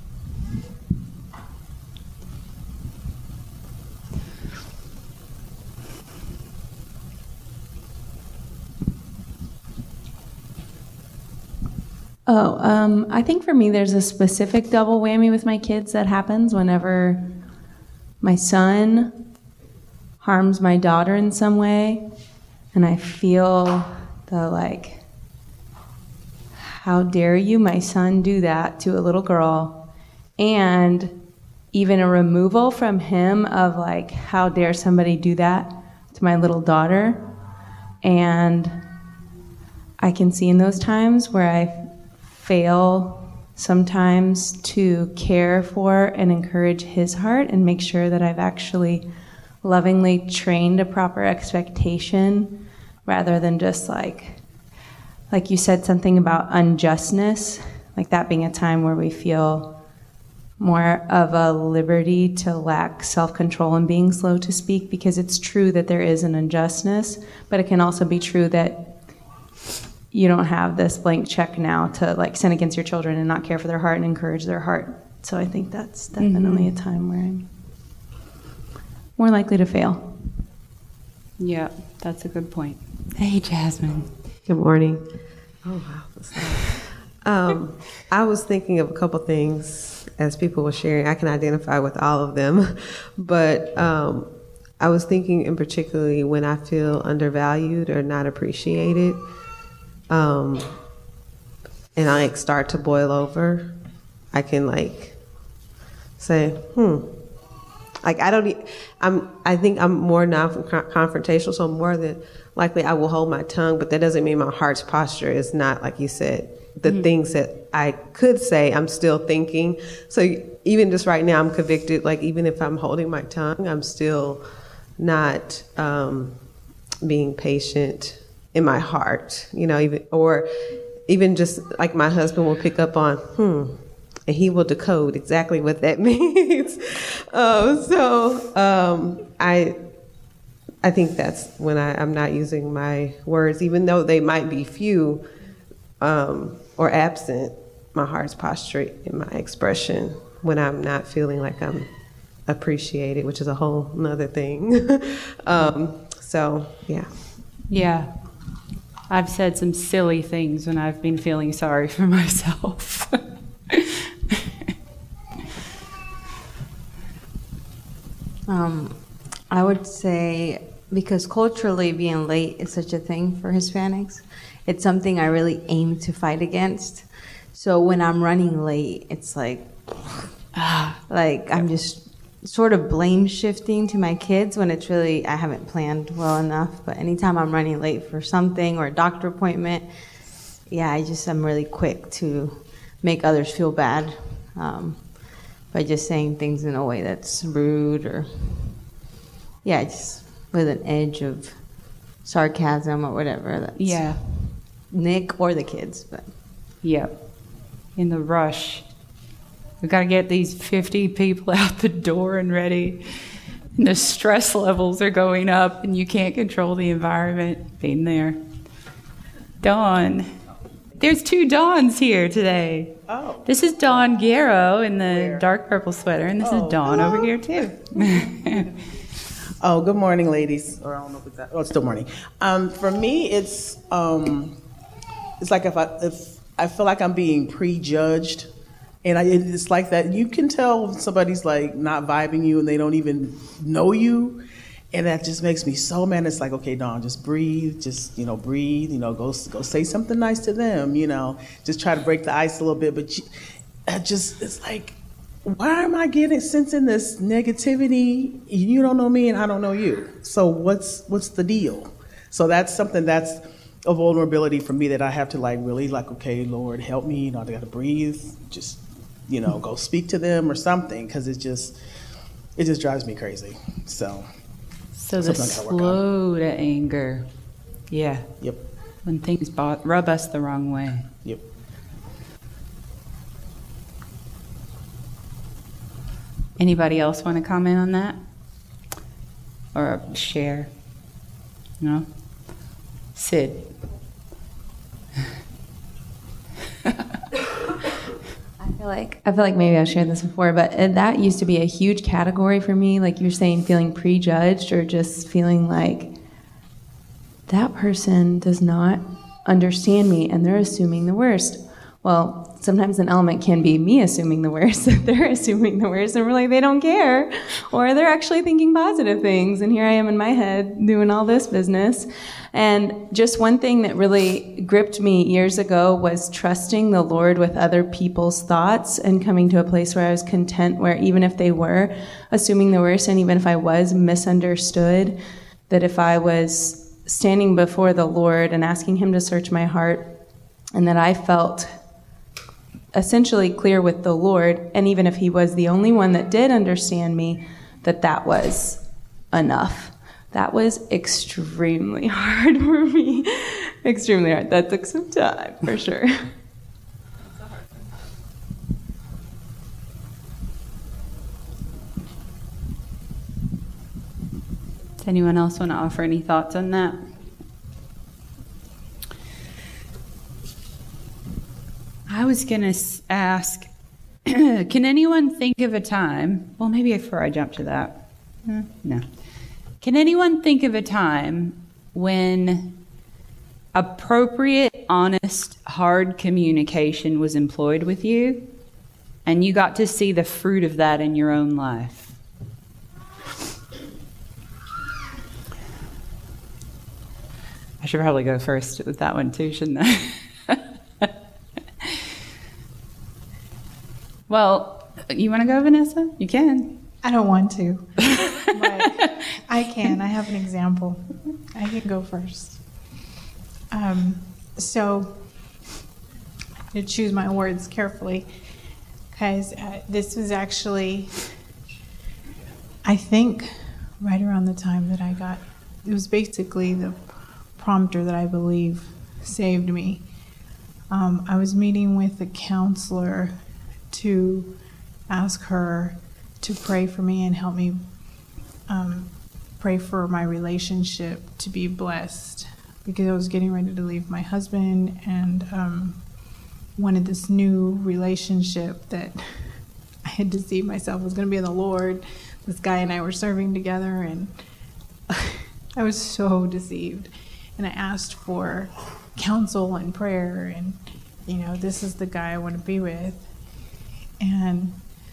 I think for me there's a specific double whammy with my kids that happens whenever my son harms my daughter in some way. and I feel the like, how dare you, my son, do that to a little girl, and even a removal from him of like, how dare somebody do that to my little daughter. And I can see in those times where I fail sometimes to care for and encourage his heart and make sure that I've actually lovingly trained a proper expectation, rather than just like you said, something about unjustness, like that being a time where we feel more of a liberty to lack self-control and being slow to speak, because it's true that there is an unjustness, but it can also be true that you don't have this blank check now to like sin against your children and not care for their heart and encourage their heart. So I think that's definitely a time where I'm more likely to fail. Yeah, that's a good point. Hey, Jasmine. Good morning. Oh, wow. I was thinking of a couple things as people were sharing. I can identify with all of them, but I was thinking in particularly when I feel undervalued or not appreciated, and I like start to boil over. I can like say, like I think I'm more non-confrontational, so more than likely I will hold my tongue, but that doesn't mean my heart's posture is not, like you said, the things that I could say, I'm still thinking. So even just right now, I'm convicted, like even if I'm holding my tongue, I'm still not being patient in my heart, you know, even just like my husband will pick up on, and he will decode exactly what that means. I think that's when I'm not using my words, even though they might be few or absent, my heart's posture in my expression when I'm not feeling like I'm appreciated, which is a whole nother thing. Yeah. Yeah. I've said some silly things when I've been feeling sorry for myself. I would say, because culturally being late is such a thing for Hispanics, it's something I really aim to fight against. So when I'm running late, it's like I'm just sort of blame shifting to my kids when it's really, I haven't planned well enough. But anytime I'm running late for something or a doctor appointment, I'm really quick to make others feel bad by just saying things in a way that's rude or, just with an edge of sarcasm or whatever. That's Nick or the kids, but. Yep. In the rush. We've got to get these 50 people out the door and ready. And the stress levels are going up and you can't control the environment. Been there. Dawn. There's 2 Dawns here today. Oh. This is Dawn Guerrero in the dark purple sweater, and this is Dawn over here too. Oh, good morning, ladies. Or I don't know if it's that. Oh, it's still morning. For me, it's like if I feel like I'm being prejudged, and it's like that. You can tell somebody's like not vibing you, and they don't even know you, and that just makes me so mad. It's like, okay, Dawn, just breathe. Just breathe. Go say something nice to them. Just try to break the ice a little bit. But it's like, why am I sensing this negativity? You don't know me and I don't know you. So what's the deal? So that's something that's a vulnerability for me that I have to really okay, Lord, help me. I got to breathe. Just, go speak to them or something, because it just drives me crazy. So the slow to anger. Yeah. Yep. When things rub us the wrong way. Yep. Anybody else want to comment on that? Or share? No? Sid. I feel like maybe I've shared this before, but that used to be a huge category for me. Like you're saying, feeling prejudged or just feeling like that person does not understand me and they're assuming the worst. Well, sometimes an element can be me assuming the worst, that they're assuming the worst, and really they don't care, or they're actually thinking positive things, and here I am in my head doing all this business. And just one thing that really gripped me years ago was trusting the Lord with other people's thoughts and coming to a place where I was content, where even if they were assuming the worst, and even if I was misunderstood, that if I was standing before the Lord and asking Him to search my heart, and that I felt essentially clear with the Lord, and even if He was the only one that did understand me, that was enough. That was extremely hard for me. Extremely hard. That took some time, for sure. Does anyone else want to offer any thoughts on that? I was going to ask, can anyone think of a time, well, maybe before I jump to that. No. Can anyone think of a time when appropriate, honest, hard communication was employed with you, and you got to see the fruit of that in your own life? I should probably go first with that one too, shouldn't I? Well, you want to go, Vanessa? You can. I don't want to, but I can. I have an example. I can go first. So to choose my words carefully, because this was actually, I think, right around the time that it was basically the prompter that I believe saved me. I was meeting with a counselor to ask her to pray for me and help me pray for my relationship to be blessed, because I was getting ready to leave my husband and wanted this new relationship that I had deceived myself was going to be in the Lord. This guy and I were serving together, and I was so deceived. And I asked for counsel and prayer, and this is the guy I want to be with. And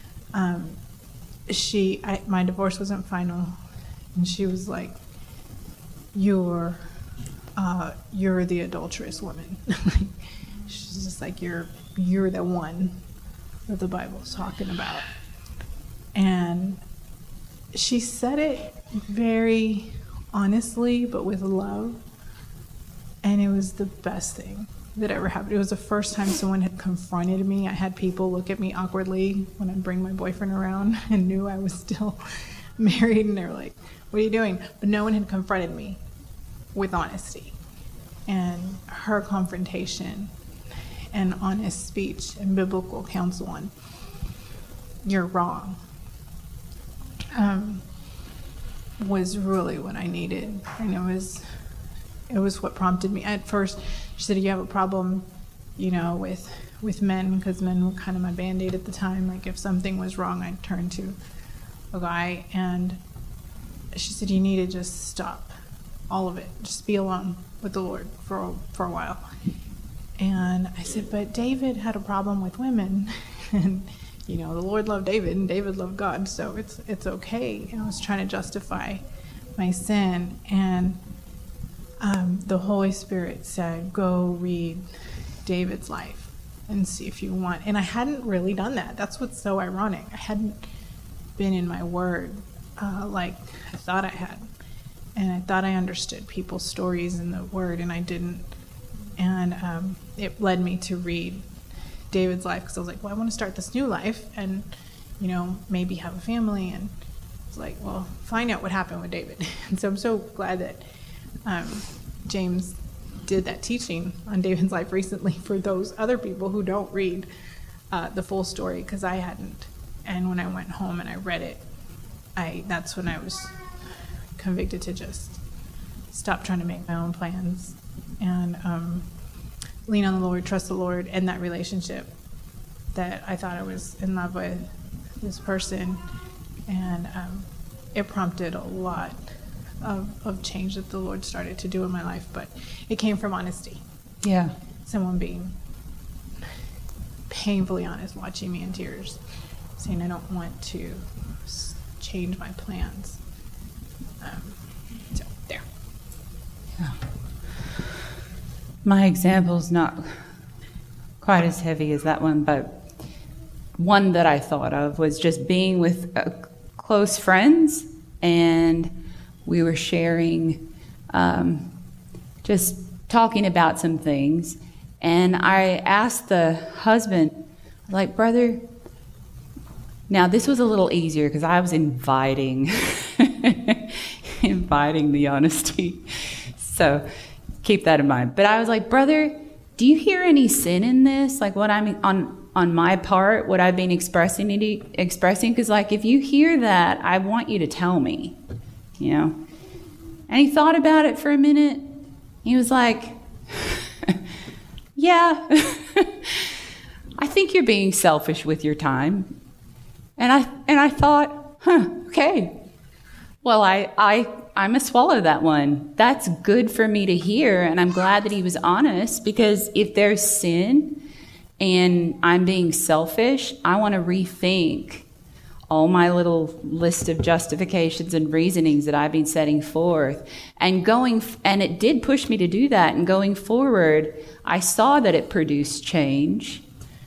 my divorce wasn't final, and she was like, "You're the adulterous woman." She's just like, "You're the one that the Bible's talking about." And she said it very honestly, but with love, and it was the best thing that ever happened. It was the first time someone had confronted me. I had people look at me awkwardly when I'd bring my boyfriend around and knew I was still married, and they were like, "What are you doing?" But no one had confronted me with honesty. And her confrontation and honest speech and biblical counsel on, "You're wrong," was really what I needed. And it was what prompted me. At first, she said, "You have a problem, with men," because men were kind of my Band-Aid at the time. Like, if something was wrong, I'd turn to a guy. And she said, "You need to just stop all of it. Just be alone with the Lord for a while." And I said, "But David had a problem with women." And, the Lord loved David, and David loved God, so it's okay. And I was trying to justify my sin. And the Holy Spirit said, "Go read David's life and see if you want." And I hadn't really done that. That's what's so ironic. I hadn't been in my word like I thought I had. And I thought I understood people's stories in the word, and I didn't. And it led me to read David's life, because I was like, well, I want to start this new life and, maybe have a family. And it's like, well, find out what happened with David. And so I'm so glad that James did that teaching on David's life recently for those other people who don't read the full story, because I hadn't. And when I went home and I read it, that's when I was convicted to just stop trying to make my own plans and lean on the Lord, trust the Lord, and that relationship that I thought I was in love with this person. And it prompted a lot of change that the Lord started to do in my life, but it came from honesty. Yeah. Someone being painfully honest, watching me in tears, saying I don't want to change my plans. So there. My example's not quite as heavy as that one, but one that I thought of was just being with close friends, and we were sharing, just talking about some things, and I asked the husband, like, brother, now this was a little easier because I was inviting the honesty, so keep that in mind. But I was like, brother, do you hear any sin in this? Like what I'm on my part, what I've been expressing? Because like if you hear that, I want you to tell me, you know. And he thought about it for a minute. He was like, yeah, I think you're being selfish with your time. And I thought, okay. Well, I'm going to swallow that one. That's good for me to hear, and I'm glad that he was honest, because if there's sin and I'm being selfish, I want to rethink all my little list of justifications and reasonings that I've been setting forth. And it did push me to do that, and going forward, I saw that it produced change.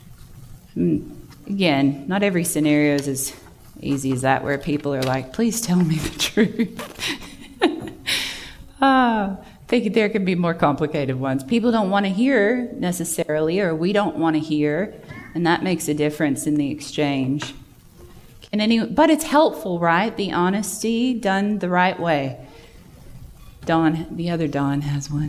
Again, not every scenario is as easy as that, where people are like, please tell me the truth. I think there can be more complicated ones. People don't want to hear necessarily, or we don't want to hear, and that makes a difference in the exchange. But it's helpful, right? The honesty done the right way. The other Dawn has one.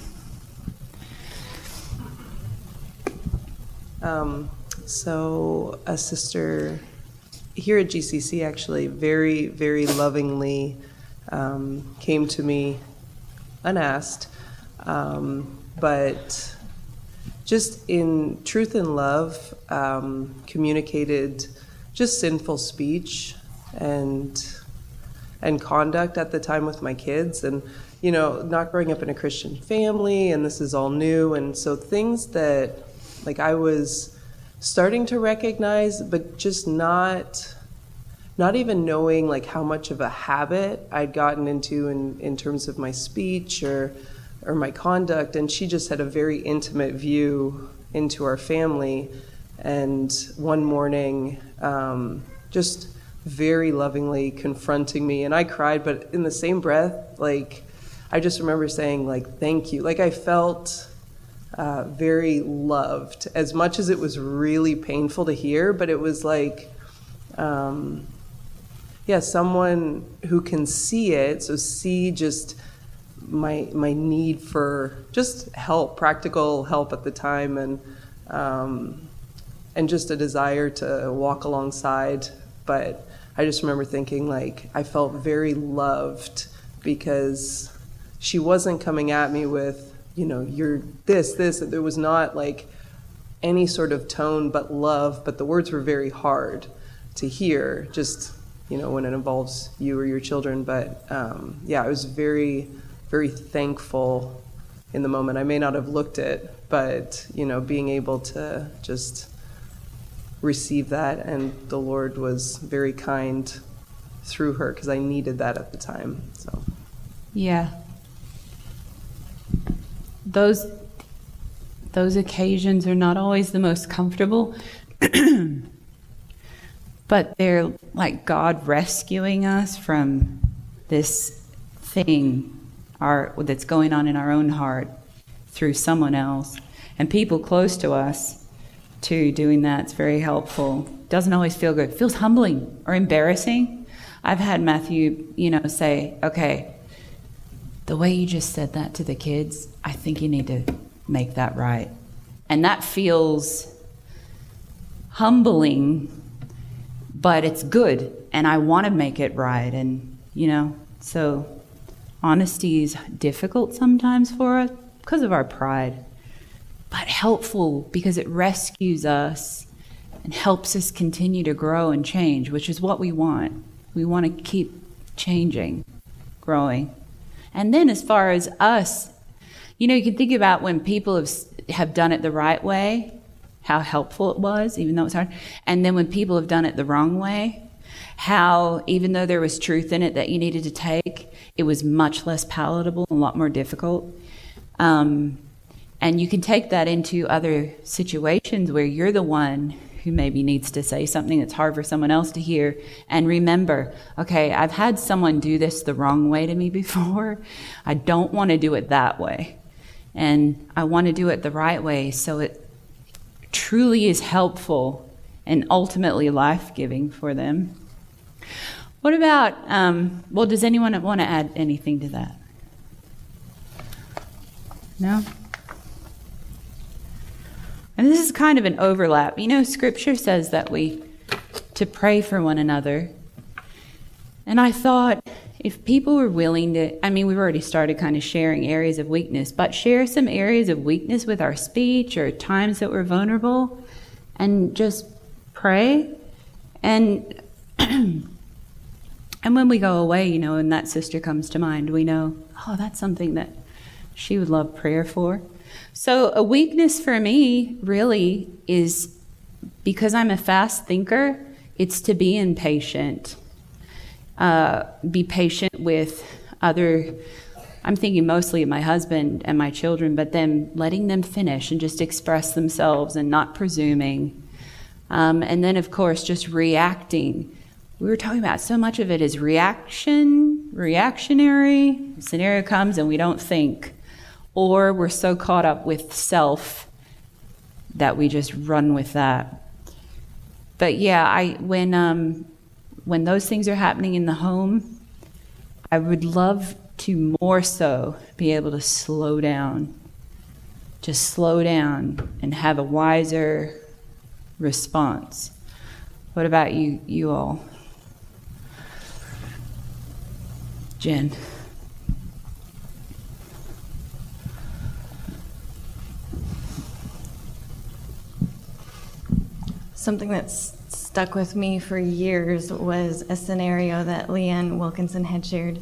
So a sister here at GCC actually very, very lovingly came to me unasked, but just in truth and love communicated just sinful speech and conduct at the time with my kids, and you know, not growing up in a Christian family, and this is all new, and so things that like I was starting to recognize, but just not even knowing like how much of a habit I'd gotten into in terms of my speech or my conduct. And she just had a very intimate view into our family. And one morning, just very lovingly confronting me, and I cried, but in the same breath, like I just remember saying like, thank you. Like I felt very loved, as much as it was really painful to hear, but it was like, someone who can see it, so see just my need for just help, practical help at the time, and just a desire to walk alongside. But I just remember thinking like I felt very loved, because she wasn't coming at me with, you know, you're this. There was not like any sort of tone but love, but the words were very hard to hear, just, you know, when it involves you or your children. But I was very, very thankful in the moment. I may not have looked it, but, you know, being able to just receive that, and the Lord was very kind through her, because I needed that at the time. So yeah. Those occasions are not always the most comfortable, but they're like God rescuing us from this thing that's going on in our own heart through someone else. And people close to us, too, doing that's very helpful. Doesn't always feel good. It feels humbling or embarrassing. I've had Matthew, say, okay, the way you just said that to the kids, I think you need to make that right. And that feels humbling, but it's good, and I want to make it right. And, so honesty is difficult sometimes for us because of our pride, but helpful because it rescues us and helps us continue to grow and change, which is what we want. We want to keep changing, growing. And then as far as us, you can think about when people have done it the right way, how helpful it was, even though it's hard. And then when people have done it the wrong way, how even though there was truth in it that you needed to take, it was much less palatable and a lot more difficult. And you can take that into other situations where you're the one who maybe needs to say something that's hard for someone else to hear. And remember, okay, I've had someone do this the wrong way to me before. I don't want to do it that way. And I want to do it the right way so it truly is helpful and ultimately life-giving for them. What about, well, does anyone want to add anything to that? No? And this is kind of an overlap. You know, Scripture says that we to pray for one another. And I thought, if people were willing to, I mean, we've already started kind of sharing areas of weakness, but share some areas of weakness with our speech or times that we're vulnerable and just pray. And and when we go away, you know, and that sister comes to mind, we know, oh, that's something that she would love prayer for. So a weakness for me really is, because I'm a fast thinker, it's to be impatient. Be patient with other, I'm thinking mostly of my husband and my children, but then letting them finish and just express themselves and not presuming. And then, of course, just reacting. We were talking about so much of it is reactionary. The scenario comes and we don't think. Or we're so caught up with self that we just run with that. But yeah, when those things are happening in the home, I would love to more so be able to slow down. Just slow down and have a wiser response. What about you all? Jen. Something that's stuck with me for years was a scenario that Leanne Wilkinson had shared.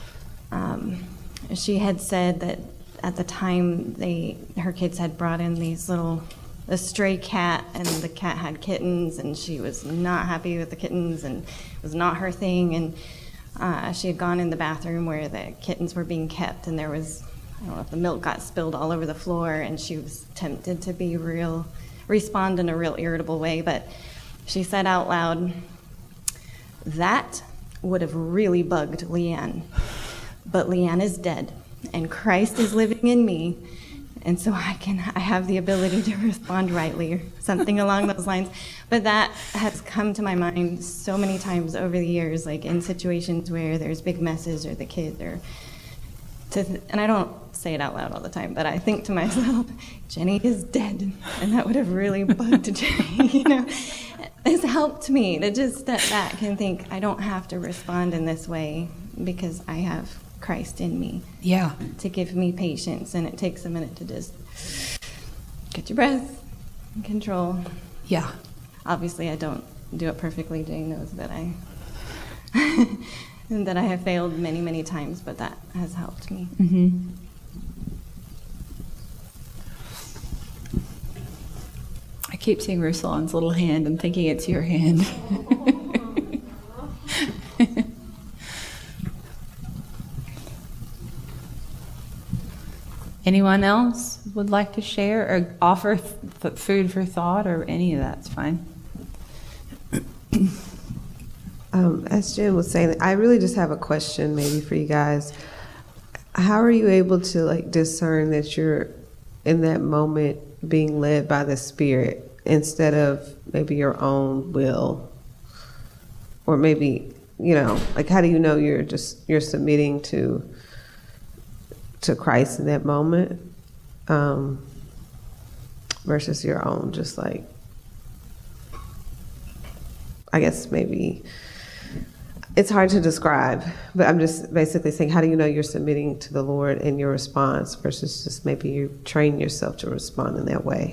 She had said that at the time her kids had brought in a stray cat, and the cat had kittens, and she was not happy with the kittens, and it was not her thing. And she had gone in the bathroom where the kittens were being kept, and there was, I don't know if the milk got spilled all over the floor, and she was tempted to respond in a real irritable way, but she said out loud, "That would have really bugged Leanne, but Leanne is dead, and Christ is living in me, and so I have the ability to respond rightly," or something along those lines. But that has come to my mind so many times over the years, like in situations where there's big messes or the kid, and I don't say it out loud all the time, but I think to myself, Jenny is dead, and that would have really bugged Jenny, you know. It's helped me to just step back and think, I don't have to respond in this way because I have Christ in me. Yeah. To give me patience, and it takes a minute to just get your breath and control. Yeah. Obviously, I don't do it perfectly. Jane knows that I and that I have failed many, many times, but that has helped me. Mm-hmm. I keep seeing Ruslan's little hand. I'm thinking it's your hand. Anyone else would like to share or offer food for thought, or any of that's fine? As Jen was saying, I really just have a question maybe for you guys. How are you able to discern that you're in that moment being led by the Spirit instead of maybe your own will? Or maybe, how do you know you're submitting to Christ in that moment versus your own, I guess maybe it's hard to describe, but I'm just basically saying, how do you know you're submitting to the Lord in your response versus just maybe you train yourself to respond in that way?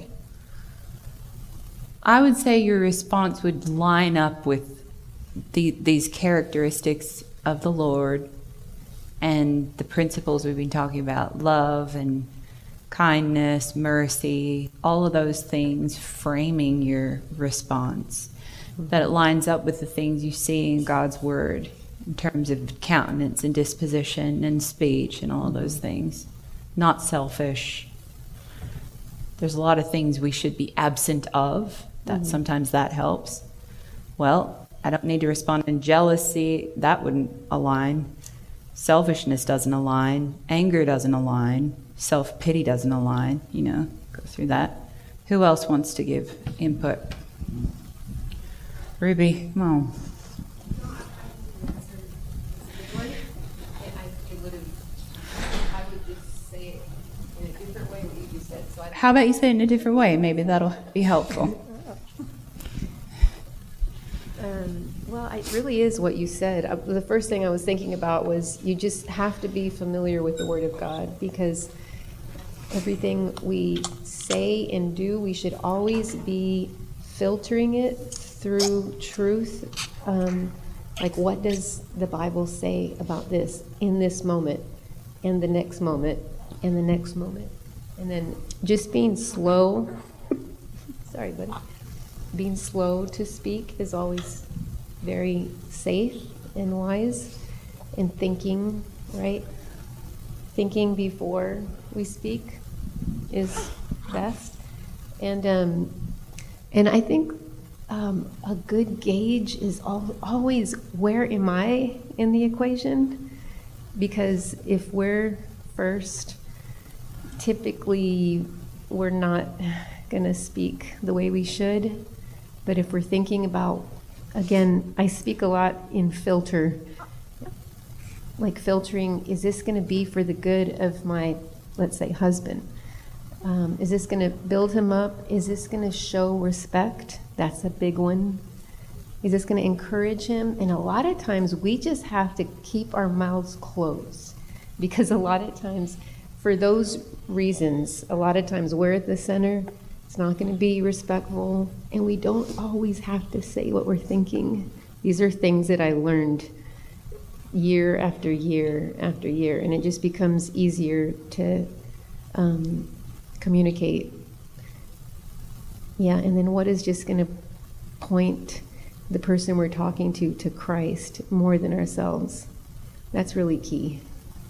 I would say your response would line up with these characteristics of the Lord and the principles we've been talking about, love and kindness, mercy, all of those things framing your response. That it lines up with the things you see in God's Word in terms of countenance and disposition and speech and all of those things. Not selfish. There's a lot of things we should be absent of. That sometimes that helps. Well, I don't need to respond in jealousy. That wouldn't align. Selfishness doesn't align. Anger doesn't align. Self-pity doesn't align. Go through that. Who else wants to give input? Ruby, come on. How about you say it in a different way? Maybe that'll be helpful. Well, it really is what you said. The first thing I was thinking about was you just have to be familiar with the Word of God, because everything we say and do, we should always be filtering it through truth. Like, what does the Bible say about this in this moment, and the next moment, and the next moment? And then just being slow, sorry, buddy, being slow to speak is always very safe and wise, and thinking, right? Thinking before we speak is best. And I think a good gauge is always, where am I in the equation? Because if we're first, typically we're not going to speak the way we should. But if we're thinking about, again, I speak a lot in filter, like filtering, is this going to be for the good of my, let's say, husband? Is this going to build him up? Is this going to show respect? That's a big one. Is this going to encourage him? And a lot of times we just have to keep our mouths closed, because a lot of times, for those reasons, a lot of times we're at the center. It's not going to be respectful, and we don't always have to say what we're thinking. These are things that I learned year after year after year, and it just becomes easier to communicate. Yeah, and then what is just going to point the person we're talking to Christ more than ourselves? That's really key.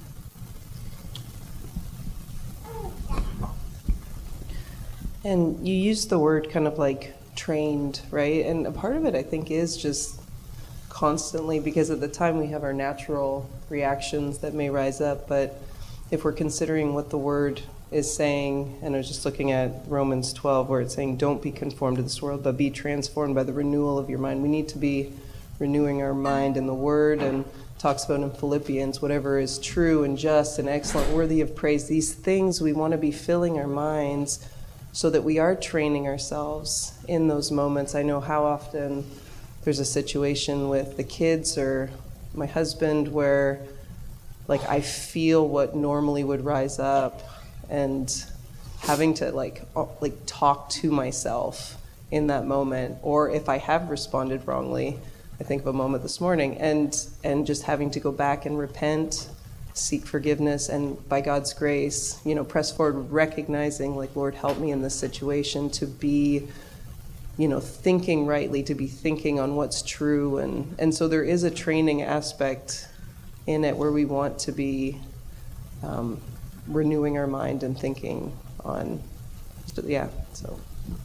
And you use the word kind of like trained, right? And a part of it, I think, is just constantly, because at the time we have our natural reactions that may rise up, but if we're considering what the word is saying, and I was just looking at Romans 12, where it's saying, don't be conformed to this world, but be transformed by the renewal of your mind. We need to be renewing our mind in the word, and talks about in Philippians, whatever is true and just and excellent, worthy of praise. These things we want to be filling our minds so that we are training ourselves in those moments. I know how often there's a situation with the kids or my husband where, like, I feel what normally would rise up, and having to like talk to myself in that moment. Or if I have responded wrongly, I think of a moment this morning, and just having to go back and repent, seek forgiveness, and by God's grace, press forward, recognizing, like, Lord, help me in this situation to be, thinking rightly, to be thinking on what's true. And so there is a training aspect in it where we want to be renewing our mind and thinking on, so.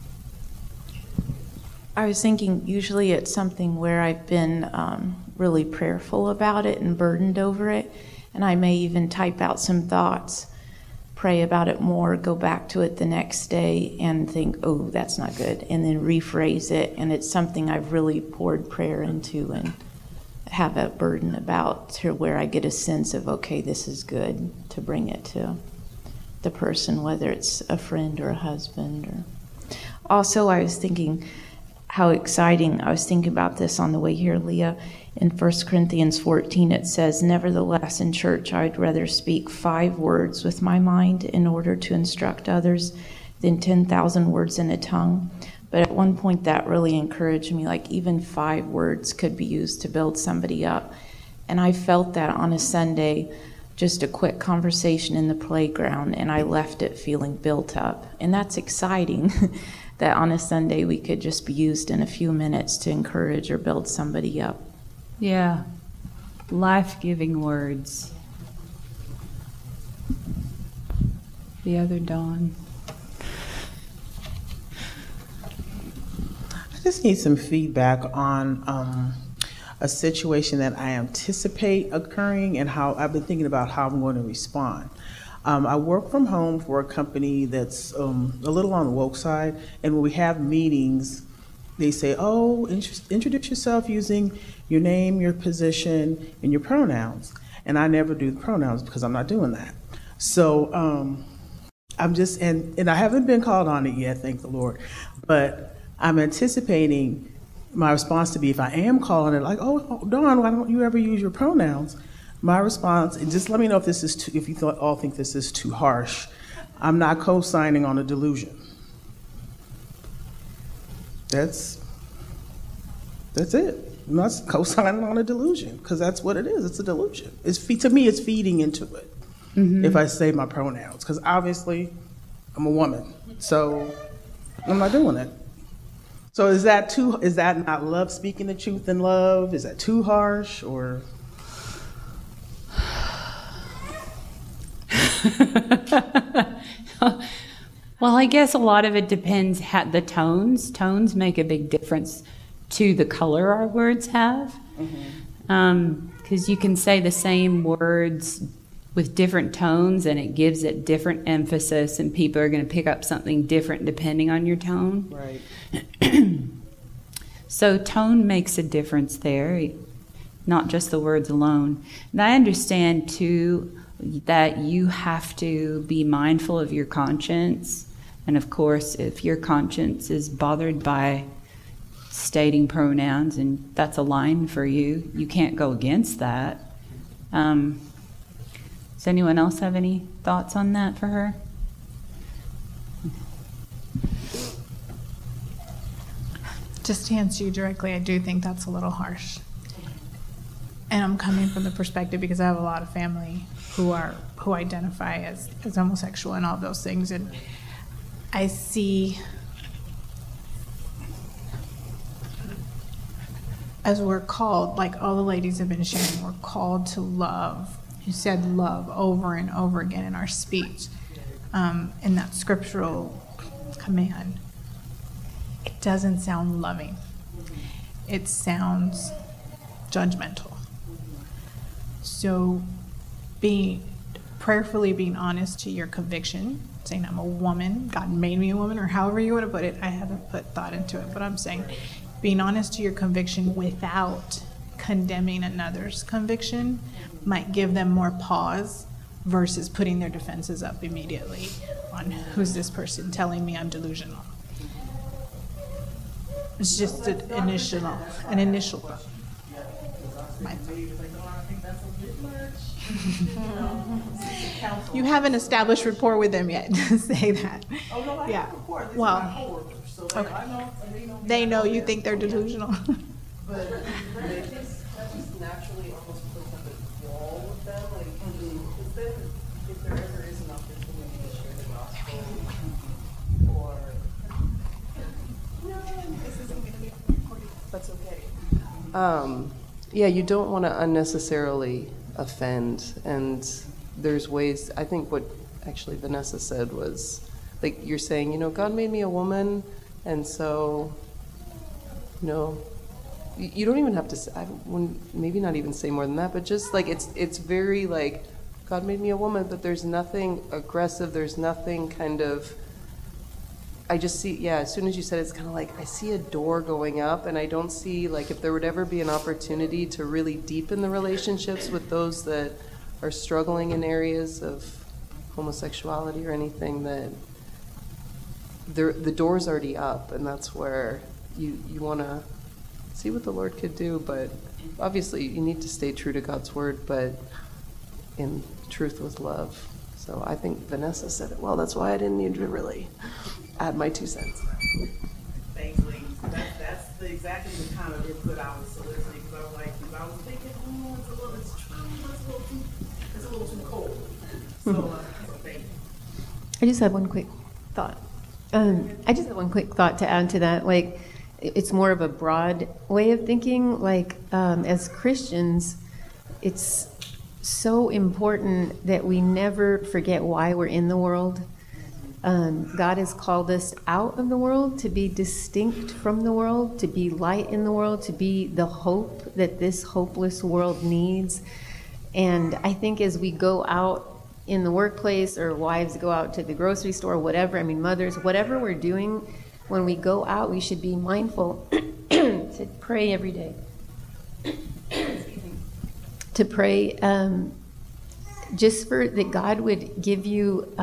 I was thinking, usually it's something where I've been really prayerful about it and burdened over it, and I may even type out some thoughts, pray about it more, go back to it the next day and think, oh, that's not good, and then rephrase it, and it's something I've really poured prayer into and have a burden about, to where I get a sense of, okay, this is good, to bring it to the person, whether it's a friend or a husband. Or also, I was thinking how exciting, I was thinking about this on the way here, Leah. In 1 Corinthians 14, it says, nevertheless, in church, I'd rather speak 5 words with my mind in order to instruct others than 10,000 words in a tongue. But at one point, that really encouraged me, like even 5 words could be used to build somebody up. And I felt that on a Sunday just a quick conversation in the playground, and I left it feeling built up. And that's exciting that on a Sunday we could just be used in a few minutes to encourage or build somebody up. Yeah. Life-giving words. The other Dawn. I just need some feedback on a situation that I anticipate occurring and how I've been thinking about how I'm going to respond. I work from home for a company that's a little on the woke side, and when we have meetings, they say, oh, introduce yourself using your name, your position, and your pronouns. And I never do the pronouns because I'm not doing that. So I'm just, and I haven't been called on it yet, thank the Lord, but I'm anticipating my response to be, if I am calling it, like, oh, Dawn, why don't you ever use your pronouns? My response, and just let me know if this is too, if you all think this is too harsh. I'm not co-signing on a delusion. That's it. I'm not co-signing on a delusion because that's what it is. It's a delusion. To me, it's feeding into it. Mm-hmm. If I say my pronouns, because obviously I'm a woman, so I'm not doing it. So is that not love, speaking the truth in love? Is that too harsh, or? Well, I guess a lot of it depends. The tones make a big difference to the color our words have. Because you can say the same words with different tones and it gives it different emphasis, and people are going to pick up something different depending on your tone. Right. So tone makes a difference there, not just the words alone. And I understand too that you have to be mindful of your conscience. And of course, if your conscience is bothered by stating pronouns and that's a line for you, you can't go against that. Does anyone else have any thoughts on that for her? Just to answer you directly, I do think that's a little harsh. And I'm coming from the perspective because I have a lot of family who identify as homosexual and all those things, and I see, as we're called, like all the ladies have been sharing, we're called to love. You said love over and over again in our speech, in that scriptural command. It doesn't sound loving. It sounds judgmental. So prayerfully being honest to your conviction, saying I'm a woman, God made me a woman, or however you want to put it. I haven't put thought into it, but I'm saying being honest to your conviction without condemning another's conviction might give them more pause versus putting their defenses up immediately on who's this person telling me I'm delusional. It's just an initial thought. You haven't established rapport with them yet to say that. Oh, no, I yeah. have rapport. This Well, is my coworkers, so okay. I know, they know you think they're delusional. But that just naturally almost puts up a wall with them, like, because then if there ever is an opportunity to share the gospel, or This isn't going to be recorded. that's okay. Yeah, you don't want to unnecessarily offend, and there's ways. I think what actually Vanessa said was, like, you're saying, God made me a woman, and so, you don't even have to say, I wouldn't, maybe not even say more than that, but just like it's very like, God made me a woman, but there's nothing aggressive, there's nothing kind of, I just see, as soon as you said it, it's kind of like, I see a door going up, and I don't see, like, if there would ever be an opportunity to really deepen the relationships with those that are struggling in areas of homosexuality or anything, that the door's already up, and that's where you want to see what the Lord could do. But obviously you need to stay true to God's word, but in truth with love. So I think Vanessa said it well. That's why I didn't need to really add my 2 cents. Thanks, ladies. That's exactly the kind of input I was soliciting. Because I was thinking, it's a little too I just have one quick thought. To add to that. Like, it's more of a broad way of thinking. Like, as Christians, it's so important that we never forget why we're in the world. God has called us out of the world to be distinct from the world, to be light in the world, to be the hope that this hopeless world needs. And I think as we go out in the workplace, or wives go out to the grocery store, whatever, I mean, mothers, whatever we're doing, when we go out, we should be mindful to pray every day. To pray just for that God would give you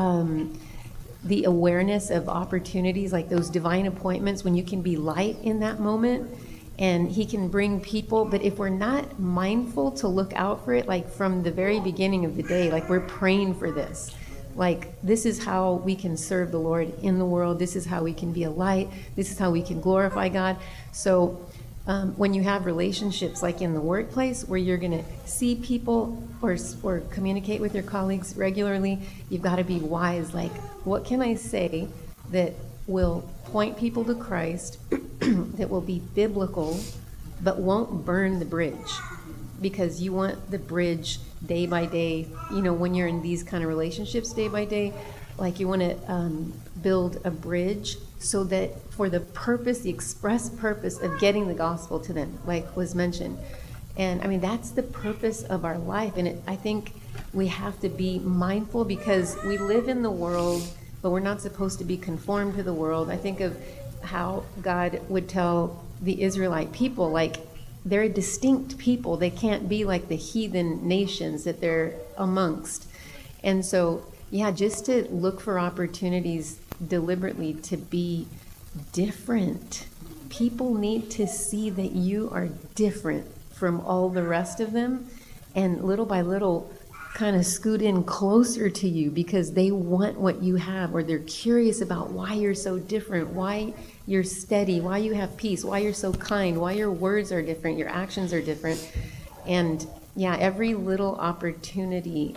the awareness of opportunities, like those divine appointments when you can be light in that moment, and he can bring people. But if we're not mindful to look out for it, like from the very beginning of the day, like we're praying for this, like this is how we can serve the Lord in the world, this is how we can be a light, this is how we can glorify God. So when you have relationships like in the workplace where you're going to see people or communicate with your colleagues regularly, you've got to be wise. Like, what can I say that will point people to Christ, that will be biblical, but won't burn the bridge? Because you want the bridge day by day. You know, when you're in these kind of relationships day by day, like you want to build a bridge so that for the purpose, the express purpose of getting the gospel to them, like was mentioned. And I mean, that's the purpose of our life. And I think we have to be mindful because we live in the world, but we're not supposed to be conformed to the world. I think of how God would tell the Israelite people, like, they're a distinct people. They can't be like the heathen nations that they're amongst. And so, yeah, just to look for opportunities deliberately to be different. People need to see that you are different from all the rest of them, and little by little kind of scoot in closer to you because they want what you have, or they're curious about why you're so different, why you're steady, why you have peace, why you're so kind, why your words are different, your actions are different. And yeah, every little opportunity,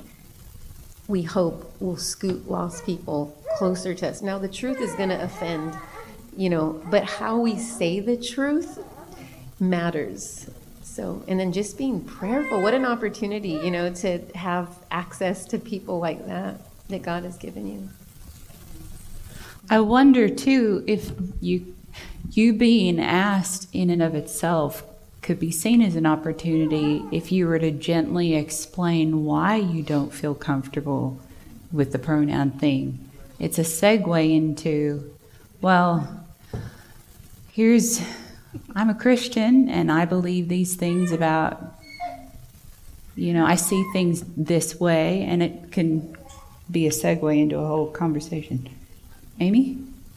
we hope, will scoot lost people closer to us. Now, the truth is going to offend, you know, but how we say the truth matters. So, and then just being prayerful. What an opportunity, you know, to have access to people like that God has given you. I wonder, too, if you being asked in and of itself could be seen as an opportunity if you were to gently explain why you don't feel comfortable with the pronoun thing. It's a segue into, well, I'm a Christian and I believe these things about, you know, I see things this way, and it can be a segue into a whole conversation. Amy?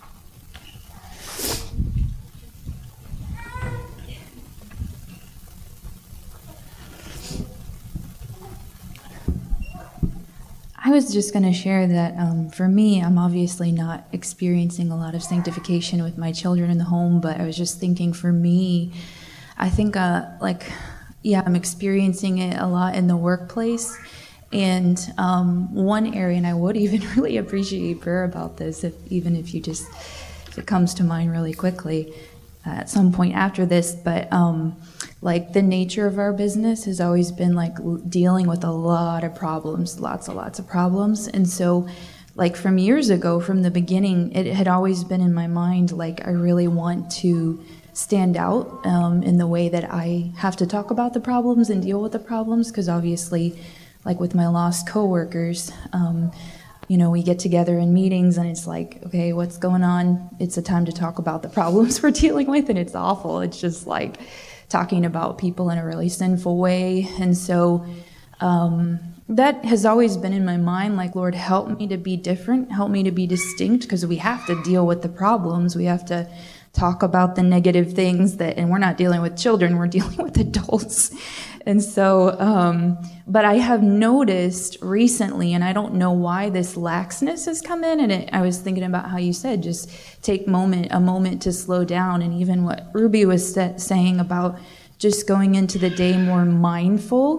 I was just going to share that for me, I'm obviously not experiencing a lot of sanctification with my children in the home, but I was just thinking for me, I think I'm experiencing it a lot in the workplace. And one area, and I would even really appreciate prayer about this, if it comes to mind really quickly at some point after this, but like the nature of our business has always been like dealing with a lot of problems, lots of problems. And so like from years ago, from the beginning, it had always been in my mind, like I really want to stand out in the way that I have to talk about the problems and deal with the problems, because obviously, like with my lost coworkers, you know, we get together in meetings and it's like, okay, what's going on? It's a time to talk about the problems we're dealing with, and it's awful. It's just like talking about people in a really sinful way. And so that has always been in my mind, like, Lord, help me to be different, help me to be distinct, because we have to deal with the problems. We have to talk about the negative things and we're not dealing with children, we're dealing with adults. And so, but I have noticed recently, and I don't know why this laxness has come in, and I was thinking about how you said, just take a moment to slow down, and even what Ruby was saying about just going into the day more mindful.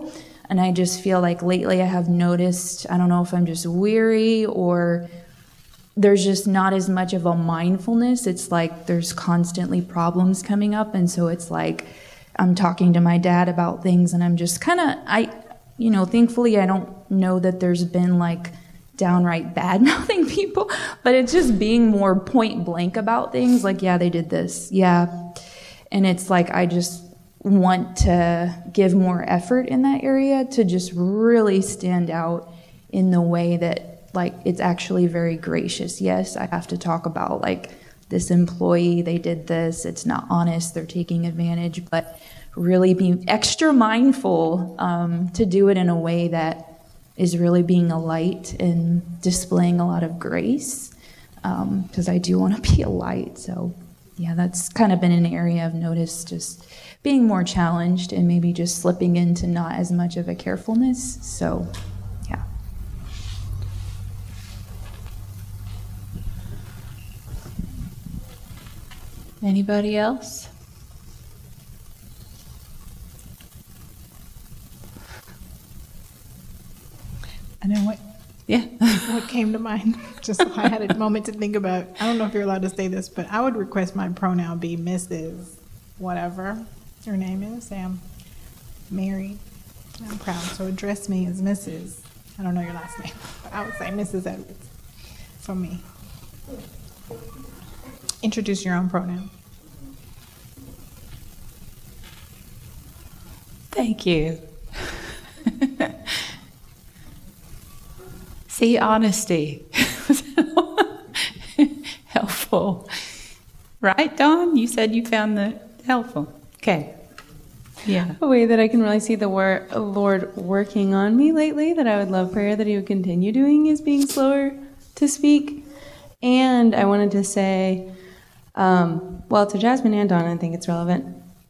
And I just feel like lately I have noticed, I don't know if I'm just weary or there's just not as much of a mindfulness. It's like there's constantly problems coming up. And so it's like I'm talking to my dad about things and I'm just kind of, thankfully I don't know that there's been like downright bad-mouthing people, but it's just being more point blank about things. Like, yeah, they did this. Yeah. And it's like I just want to give more effort in that area to just really stand out in the way that like it's actually very gracious. Yes, I have to talk about like this employee, they did this, it's not honest, they're taking advantage, but really be extra mindful to do it in a way that is really being a light and displaying a lot of grace, because I do want to be a light. So yeah, that's kind of been an area I've noticed, just being more challenged and maybe just slipping into not as much of a carefulness. So, yeah. Anybody else? I know what. Yeah. What came to mind? Just I had a moment to think about. I don't know if you're allowed to say this, but I would request my pronoun be Mrs. Whatever your name is. Say I'm married. I'm proud. So address me as Mrs. I don't know your last name, but I would say Mrs. Edwards for me. Introduce your own pronoun. Thank you. See, honesty. Helpful. Right, Dawn? You said you found that helpful. Okay. Yeah. A way that I can really see the Lord working on me lately that I would love prayer that he would continue doing is being slower to speak. And I wanted to say, well, to Jasmine and Dawn, I think it's relevant,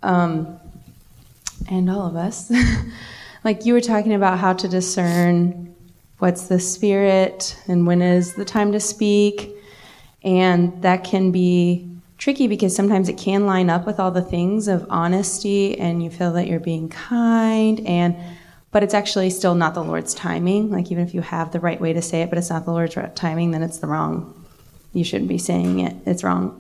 and all of us. Like you were talking about how to discern what's the spirit and when is the time to speak. And that can be tricky because sometimes it can line up with all the things of honesty and you feel that you're being kind, but it's actually still not the Lord's timing. Like even if you have the right way to say it, but it's not the Lord's timing, then it's the wrong. You shouldn't be saying it. It's wrong.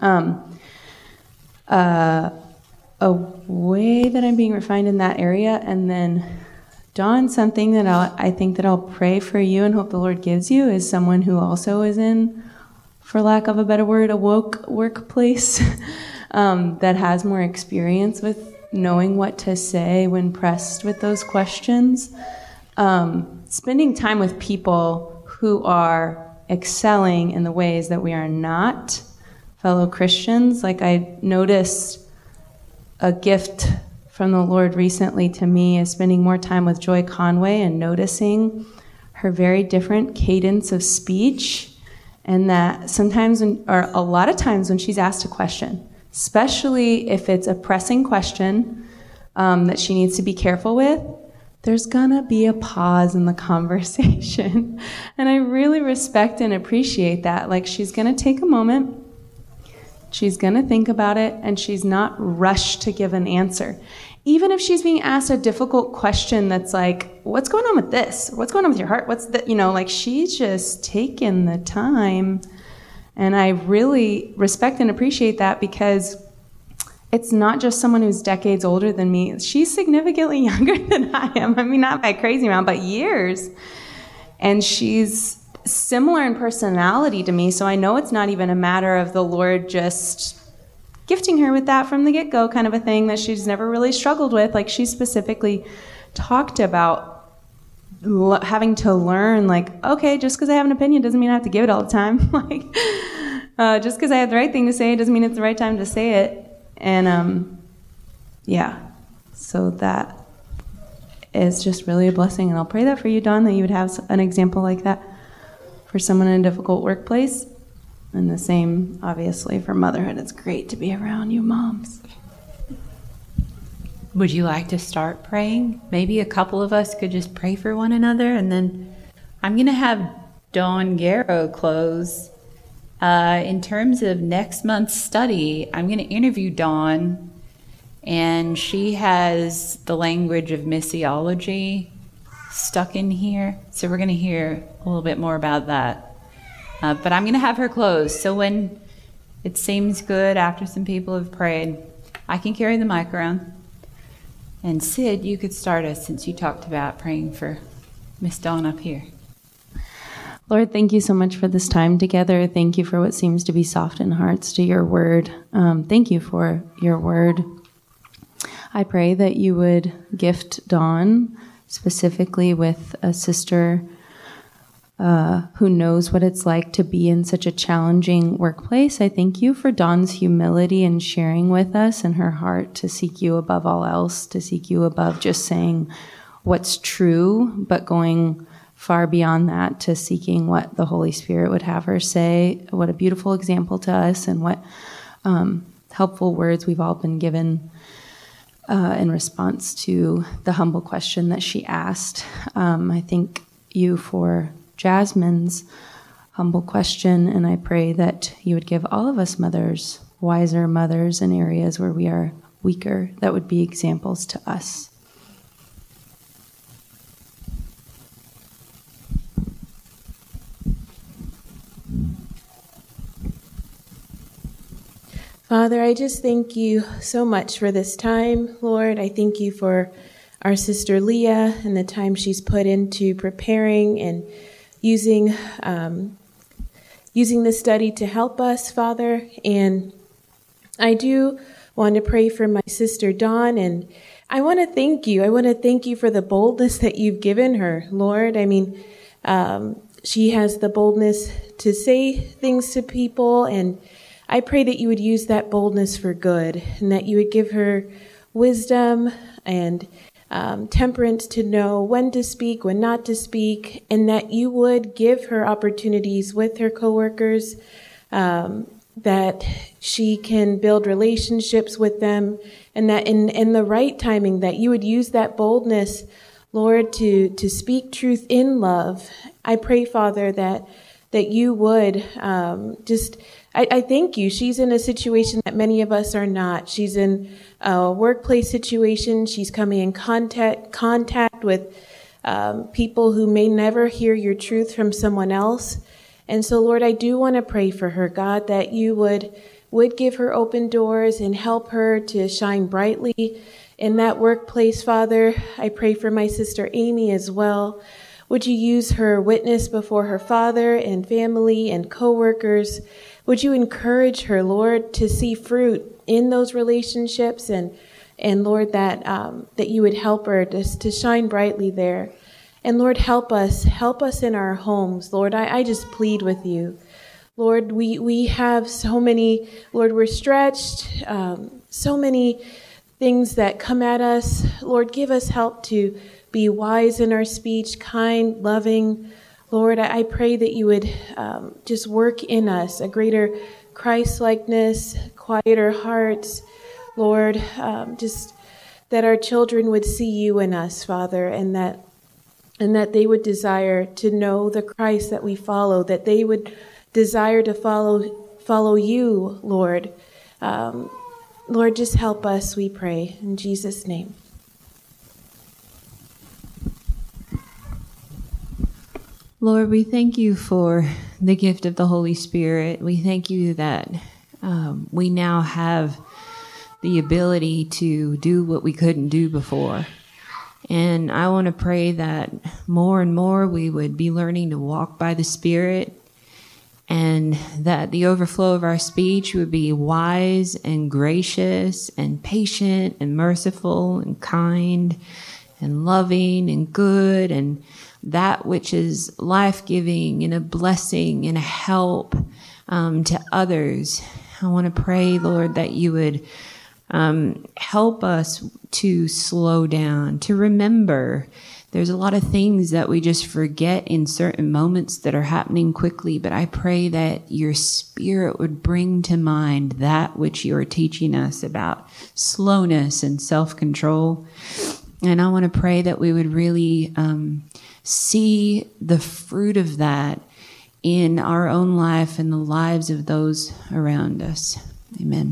A way that I'm being refined in that area, and then Dawn, something that I think that I'll pray for you and hope the Lord gives you is someone who also is in, for lack of a better word, a woke workplace that has more experience with knowing what to say when pressed with those questions. Spending time with people who are excelling in the ways that we are not fellow Christians. Like I noticed a gift from the Lord recently to me is spending more time with Joy Conway and noticing her very different cadence of speech, and that sometimes, or a lot of times when she's asked a question, especially if it's a pressing question that she needs to be careful with, there's gonna be a pause in the conversation. And I really respect and appreciate that. Like she's gonna take a moment, she's gonna think about it, and she's not rushed to give an answer. Even if she's being asked a difficult question that's like, what's going on with this? What's going on with your heart? What's the, like she's just taking the time. And I really respect and appreciate that because it's not just someone who's decades older than me. She's significantly younger than I am. I mean, not by a crazy amount, but years. And she's similar in personality to me. So I know it's not even a matter of the Lord just gifting her with that from the get-go kind of a thing that she's never really struggled with. Like she specifically talked about having to learn, like, okay, just because I have an opinion doesn't mean I have to give it all the time. Like, just because I have the right thing to say doesn't mean it's the right time to say it. And yeah, so that is just really a blessing. And I'll pray that for you, Dawn, that you would have an example like that for someone in a difficult workplace. And the same, obviously, for motherhood. It's great to be around you moms. Would you like to start praying? Maybe a couple of us could just pray for one another, and then I'm going to have Dawn Garrow close. In terms of next month's study, I'm going to interview Dawn, and she has the language of missiology stuck in here. So we're going to hear a little bit more about that. But I'm going to have her close. So when it seems good after some people have prayed, I can carry the mic around. And Sid, you could start us since you talked about praying for Miss Dawn up here. Lord, thank you so much for this time together. Thank you for what seems to be softened hearts to your word. Thank you for your word. I pray that you would gift Dawn specifically with a sister who knows what it's like to be in such a challenging workplace. I thank you for Dawn's humility and sharing with us and her heart to seek you above all else, to seek you above just saying what's true, but going far beyond that to seeking what the Holy Spirit would have her say. What a beautiful example to us, and what helpful words we've all been given in response to the humble question that she asked. I thank you for Jasmine's humble question, and I pray that you would give all of us mothers, wiser mothers in areas where we are weaker, that would be examples to us. Father, I just thank you so much for this time, Lord. I thank you for our sister Leah and the time she's put into preparing and using the study to help us, Father. And I do want to pray for my sister Dawn, and I want to thank you. I want to thank you for the boldness that you've given her, Lord. I mean, she has the boldness to say things to people, and I pray that you would use that boldness for good, and that you would give her wisdom and temperance to know when to speak, when not to speak, and that you would give her opportunities with her coworkers, that she can build relationships with them, and that in the right timing, that you would use that boldness, Lord, to speak truth in love. I pray, Father, that you would I thank you. She's in a situation that many of us are not. She's in a workplace situation. She's coming in contact with people who may never hear your truth from someone else. And so, Lord, I do want to pray for her, God, that you would give her open doors and help her to shine brightly in that workplace, Father. I pray for my sister Amy as well. Would you use her witness before her father and family and coworkers? Would you encourage her, Lord, to see fruit in those relationships, and Lord, that you would help her to shine brightly there. And Lord, help us in our homes. Lord, I just plead with you. Lord, we have so many, Lord, we're stretched, so many things that come at us. Lord, give us help to be wise in our speech, kind, loving. Lord, I pray that you would just work in us a greater Christ-likeness, quieter hearts. Lord, just that our children would see you in us, Father, and that they would desire to know the Christ that we follow, that they would desire to follow you, Lord. Lord, just help us, we pray. In Jesus' name. Lord, we thank you for the gift of the Holy Spirit. We thank you that we now have the ability to do what we couldn't do before. And I want to pray that more and more we would be learning to walk by the Spirit, and that the overflow of our speech would be wise and gracious and patient and merciful and kind and loving and good, and that which is life-giving and a blessing and a help to others. I want to pray, Lord, that you would help us to slow down, to remember. There's a lot of things that we just forget in certain moments that are happening quickly, but I pray that your Spirit would bring to mind that which you are teaching us about slowness and self-control. And I want to pray that we would really see the fruit of that in our own life and the lives of those around us. Amen.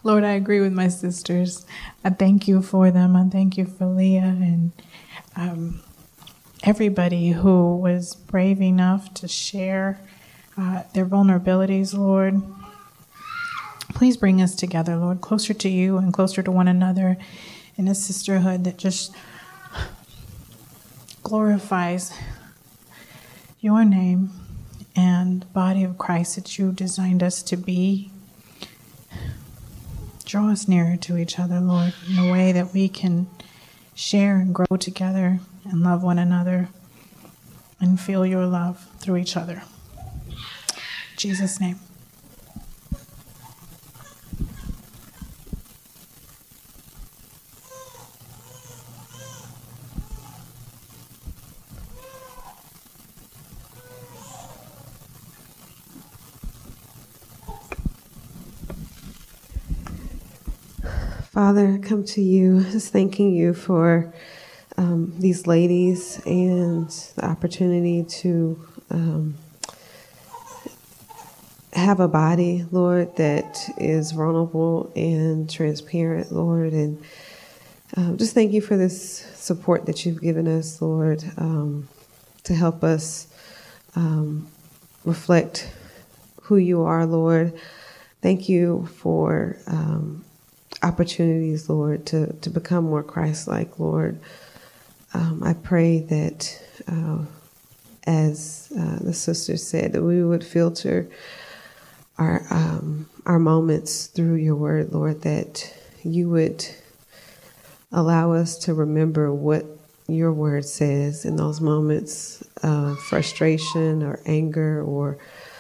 Lord, I agree with my sisters. I thank you for them. I thank you for Leah and everybody who was brave enough to share their vulnerabilities, Lord. Please bring us together, Lord, closer to you and closer to one another in a sisterhood that just glorifies your name and the body of Christ that you designed us to be. Draw us nearer to each other, Lord, in a way that we can share and grow together and love one another and feel your love through each other. In Jesus' name. Father, I come to you just thanking you for these ladies and the opportunity to have a body, Lord, that is vulnerable and transparent, Lord. And just thank you for this support that you've given us, Lord, to help us reflect who you are, Lord. Thank you for opportunities, Lord, to become more Christ-like, Lord. I pray that, as the sister said, that we would filter our moments through your word, Lord, that you would allow us to remember what your word says in those moments of frustration or anger or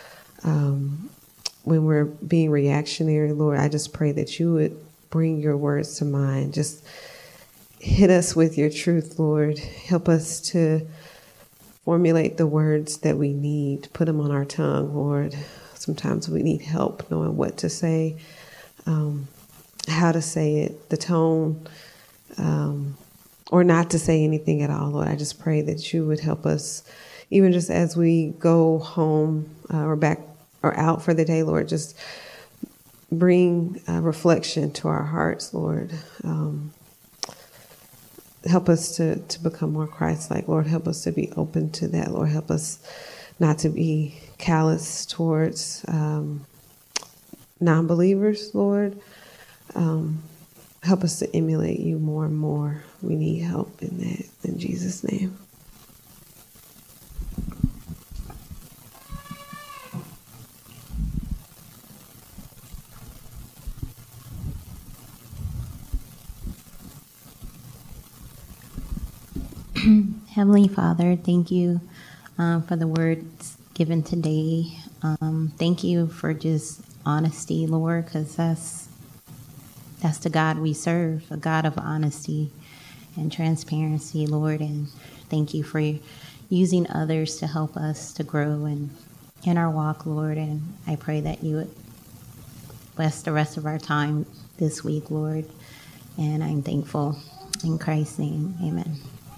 when we're being reactionary, Lord. I just pray that you would bring your words to mind. Just hit us with your truth, Lord. Help us to formulate the words that we need. Put them on our tongue, Lord. Sometimes we need help knowing what to say, how to say it, the tone, or not to say anything at all, Lord. I just pray that you would help us, even just as we go home or back or out for the day, Lord, just bring reflection to our hearts, Lord. Help us to become more Christ-like, Lord. Help us to be open to that, Lord. Help us not to be callous towards non-believers, Lord. Help us to emulate you more and more. We need help in that. In Jesus' name. Heavenly Father, thank you for the words given today. Thank you for just honesty, Lord, because that's the God we serve, a God of honesty and transparency, Lord. And thank you for using others to help us to grow in our walk, Lord. And I pray that you would bless the rest of our time this week, Lord. And I'm thankful. In Christ's name, amen.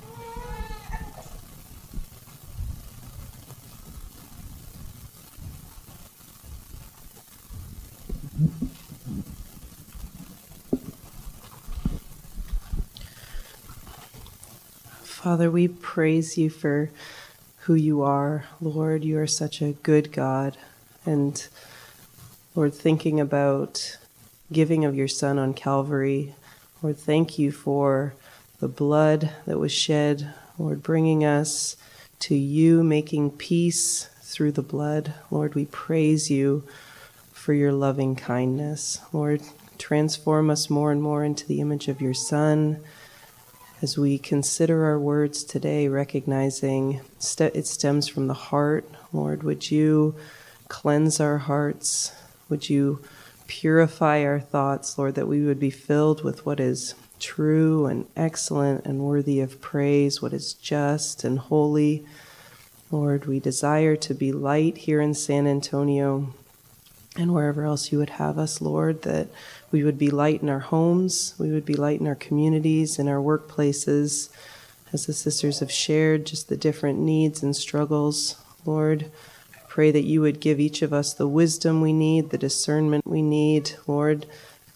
Father, we praise you for who you are. Lord, you are such a good God. And Lord, thinking about giving of your Son on Calvary, Lord, thank you for the blood that was shed. Lord, bringing us to you, making peace through the blood. Lord, we praise you for your loving kindness. Lord, transform us more and more into the image of your Son. As we consider our words today, recognizing it stems from the heart, Lord, would you cleanse our hearts? Would you purify our thoughts, Lord, that we would be filled with what is true and excellent and worthy of praise, what is just and holy. Lord, we desire to be light here in San Antonio and wherever else you would have us, Lord, that we would be light in our homes, we would be light in our communities, in our workplaces, as the sisters have shared, just the different needs and struggles. Lord, I pray that you would give each of us the wisdom we need, the discernment we need. Lord,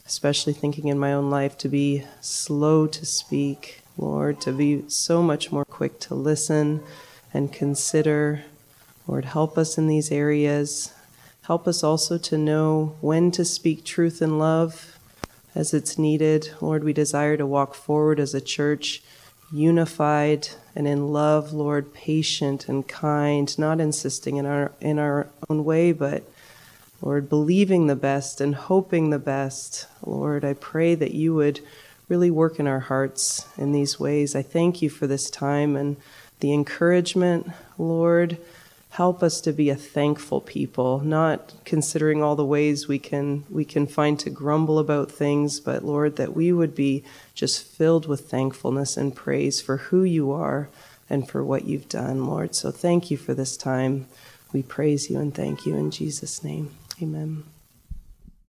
especially thinking in my own life, to be slow to speak, Lord, to be so much more quick to listen and consider. Lord, help us in these areas. Help us also to know when to speak truth in love as it's needed. Lord, we desire to walk forward as a church, unified and in love, Lord, patient and kind, not insisting in our own way, but Lord, believing the best and hoping the best. Lord, I pray that you would really work in our hearts in these ways. I thank you for this time and the encouragement. Lord, help us to be a thankful people, not considering all the ways we can find to grumble about things, but Lord, that we would be just filled with thankfulness and praise for who you are and for what you've done, Lord. So thank you for this time. We praise you and thank you in Jesus' name. Amen.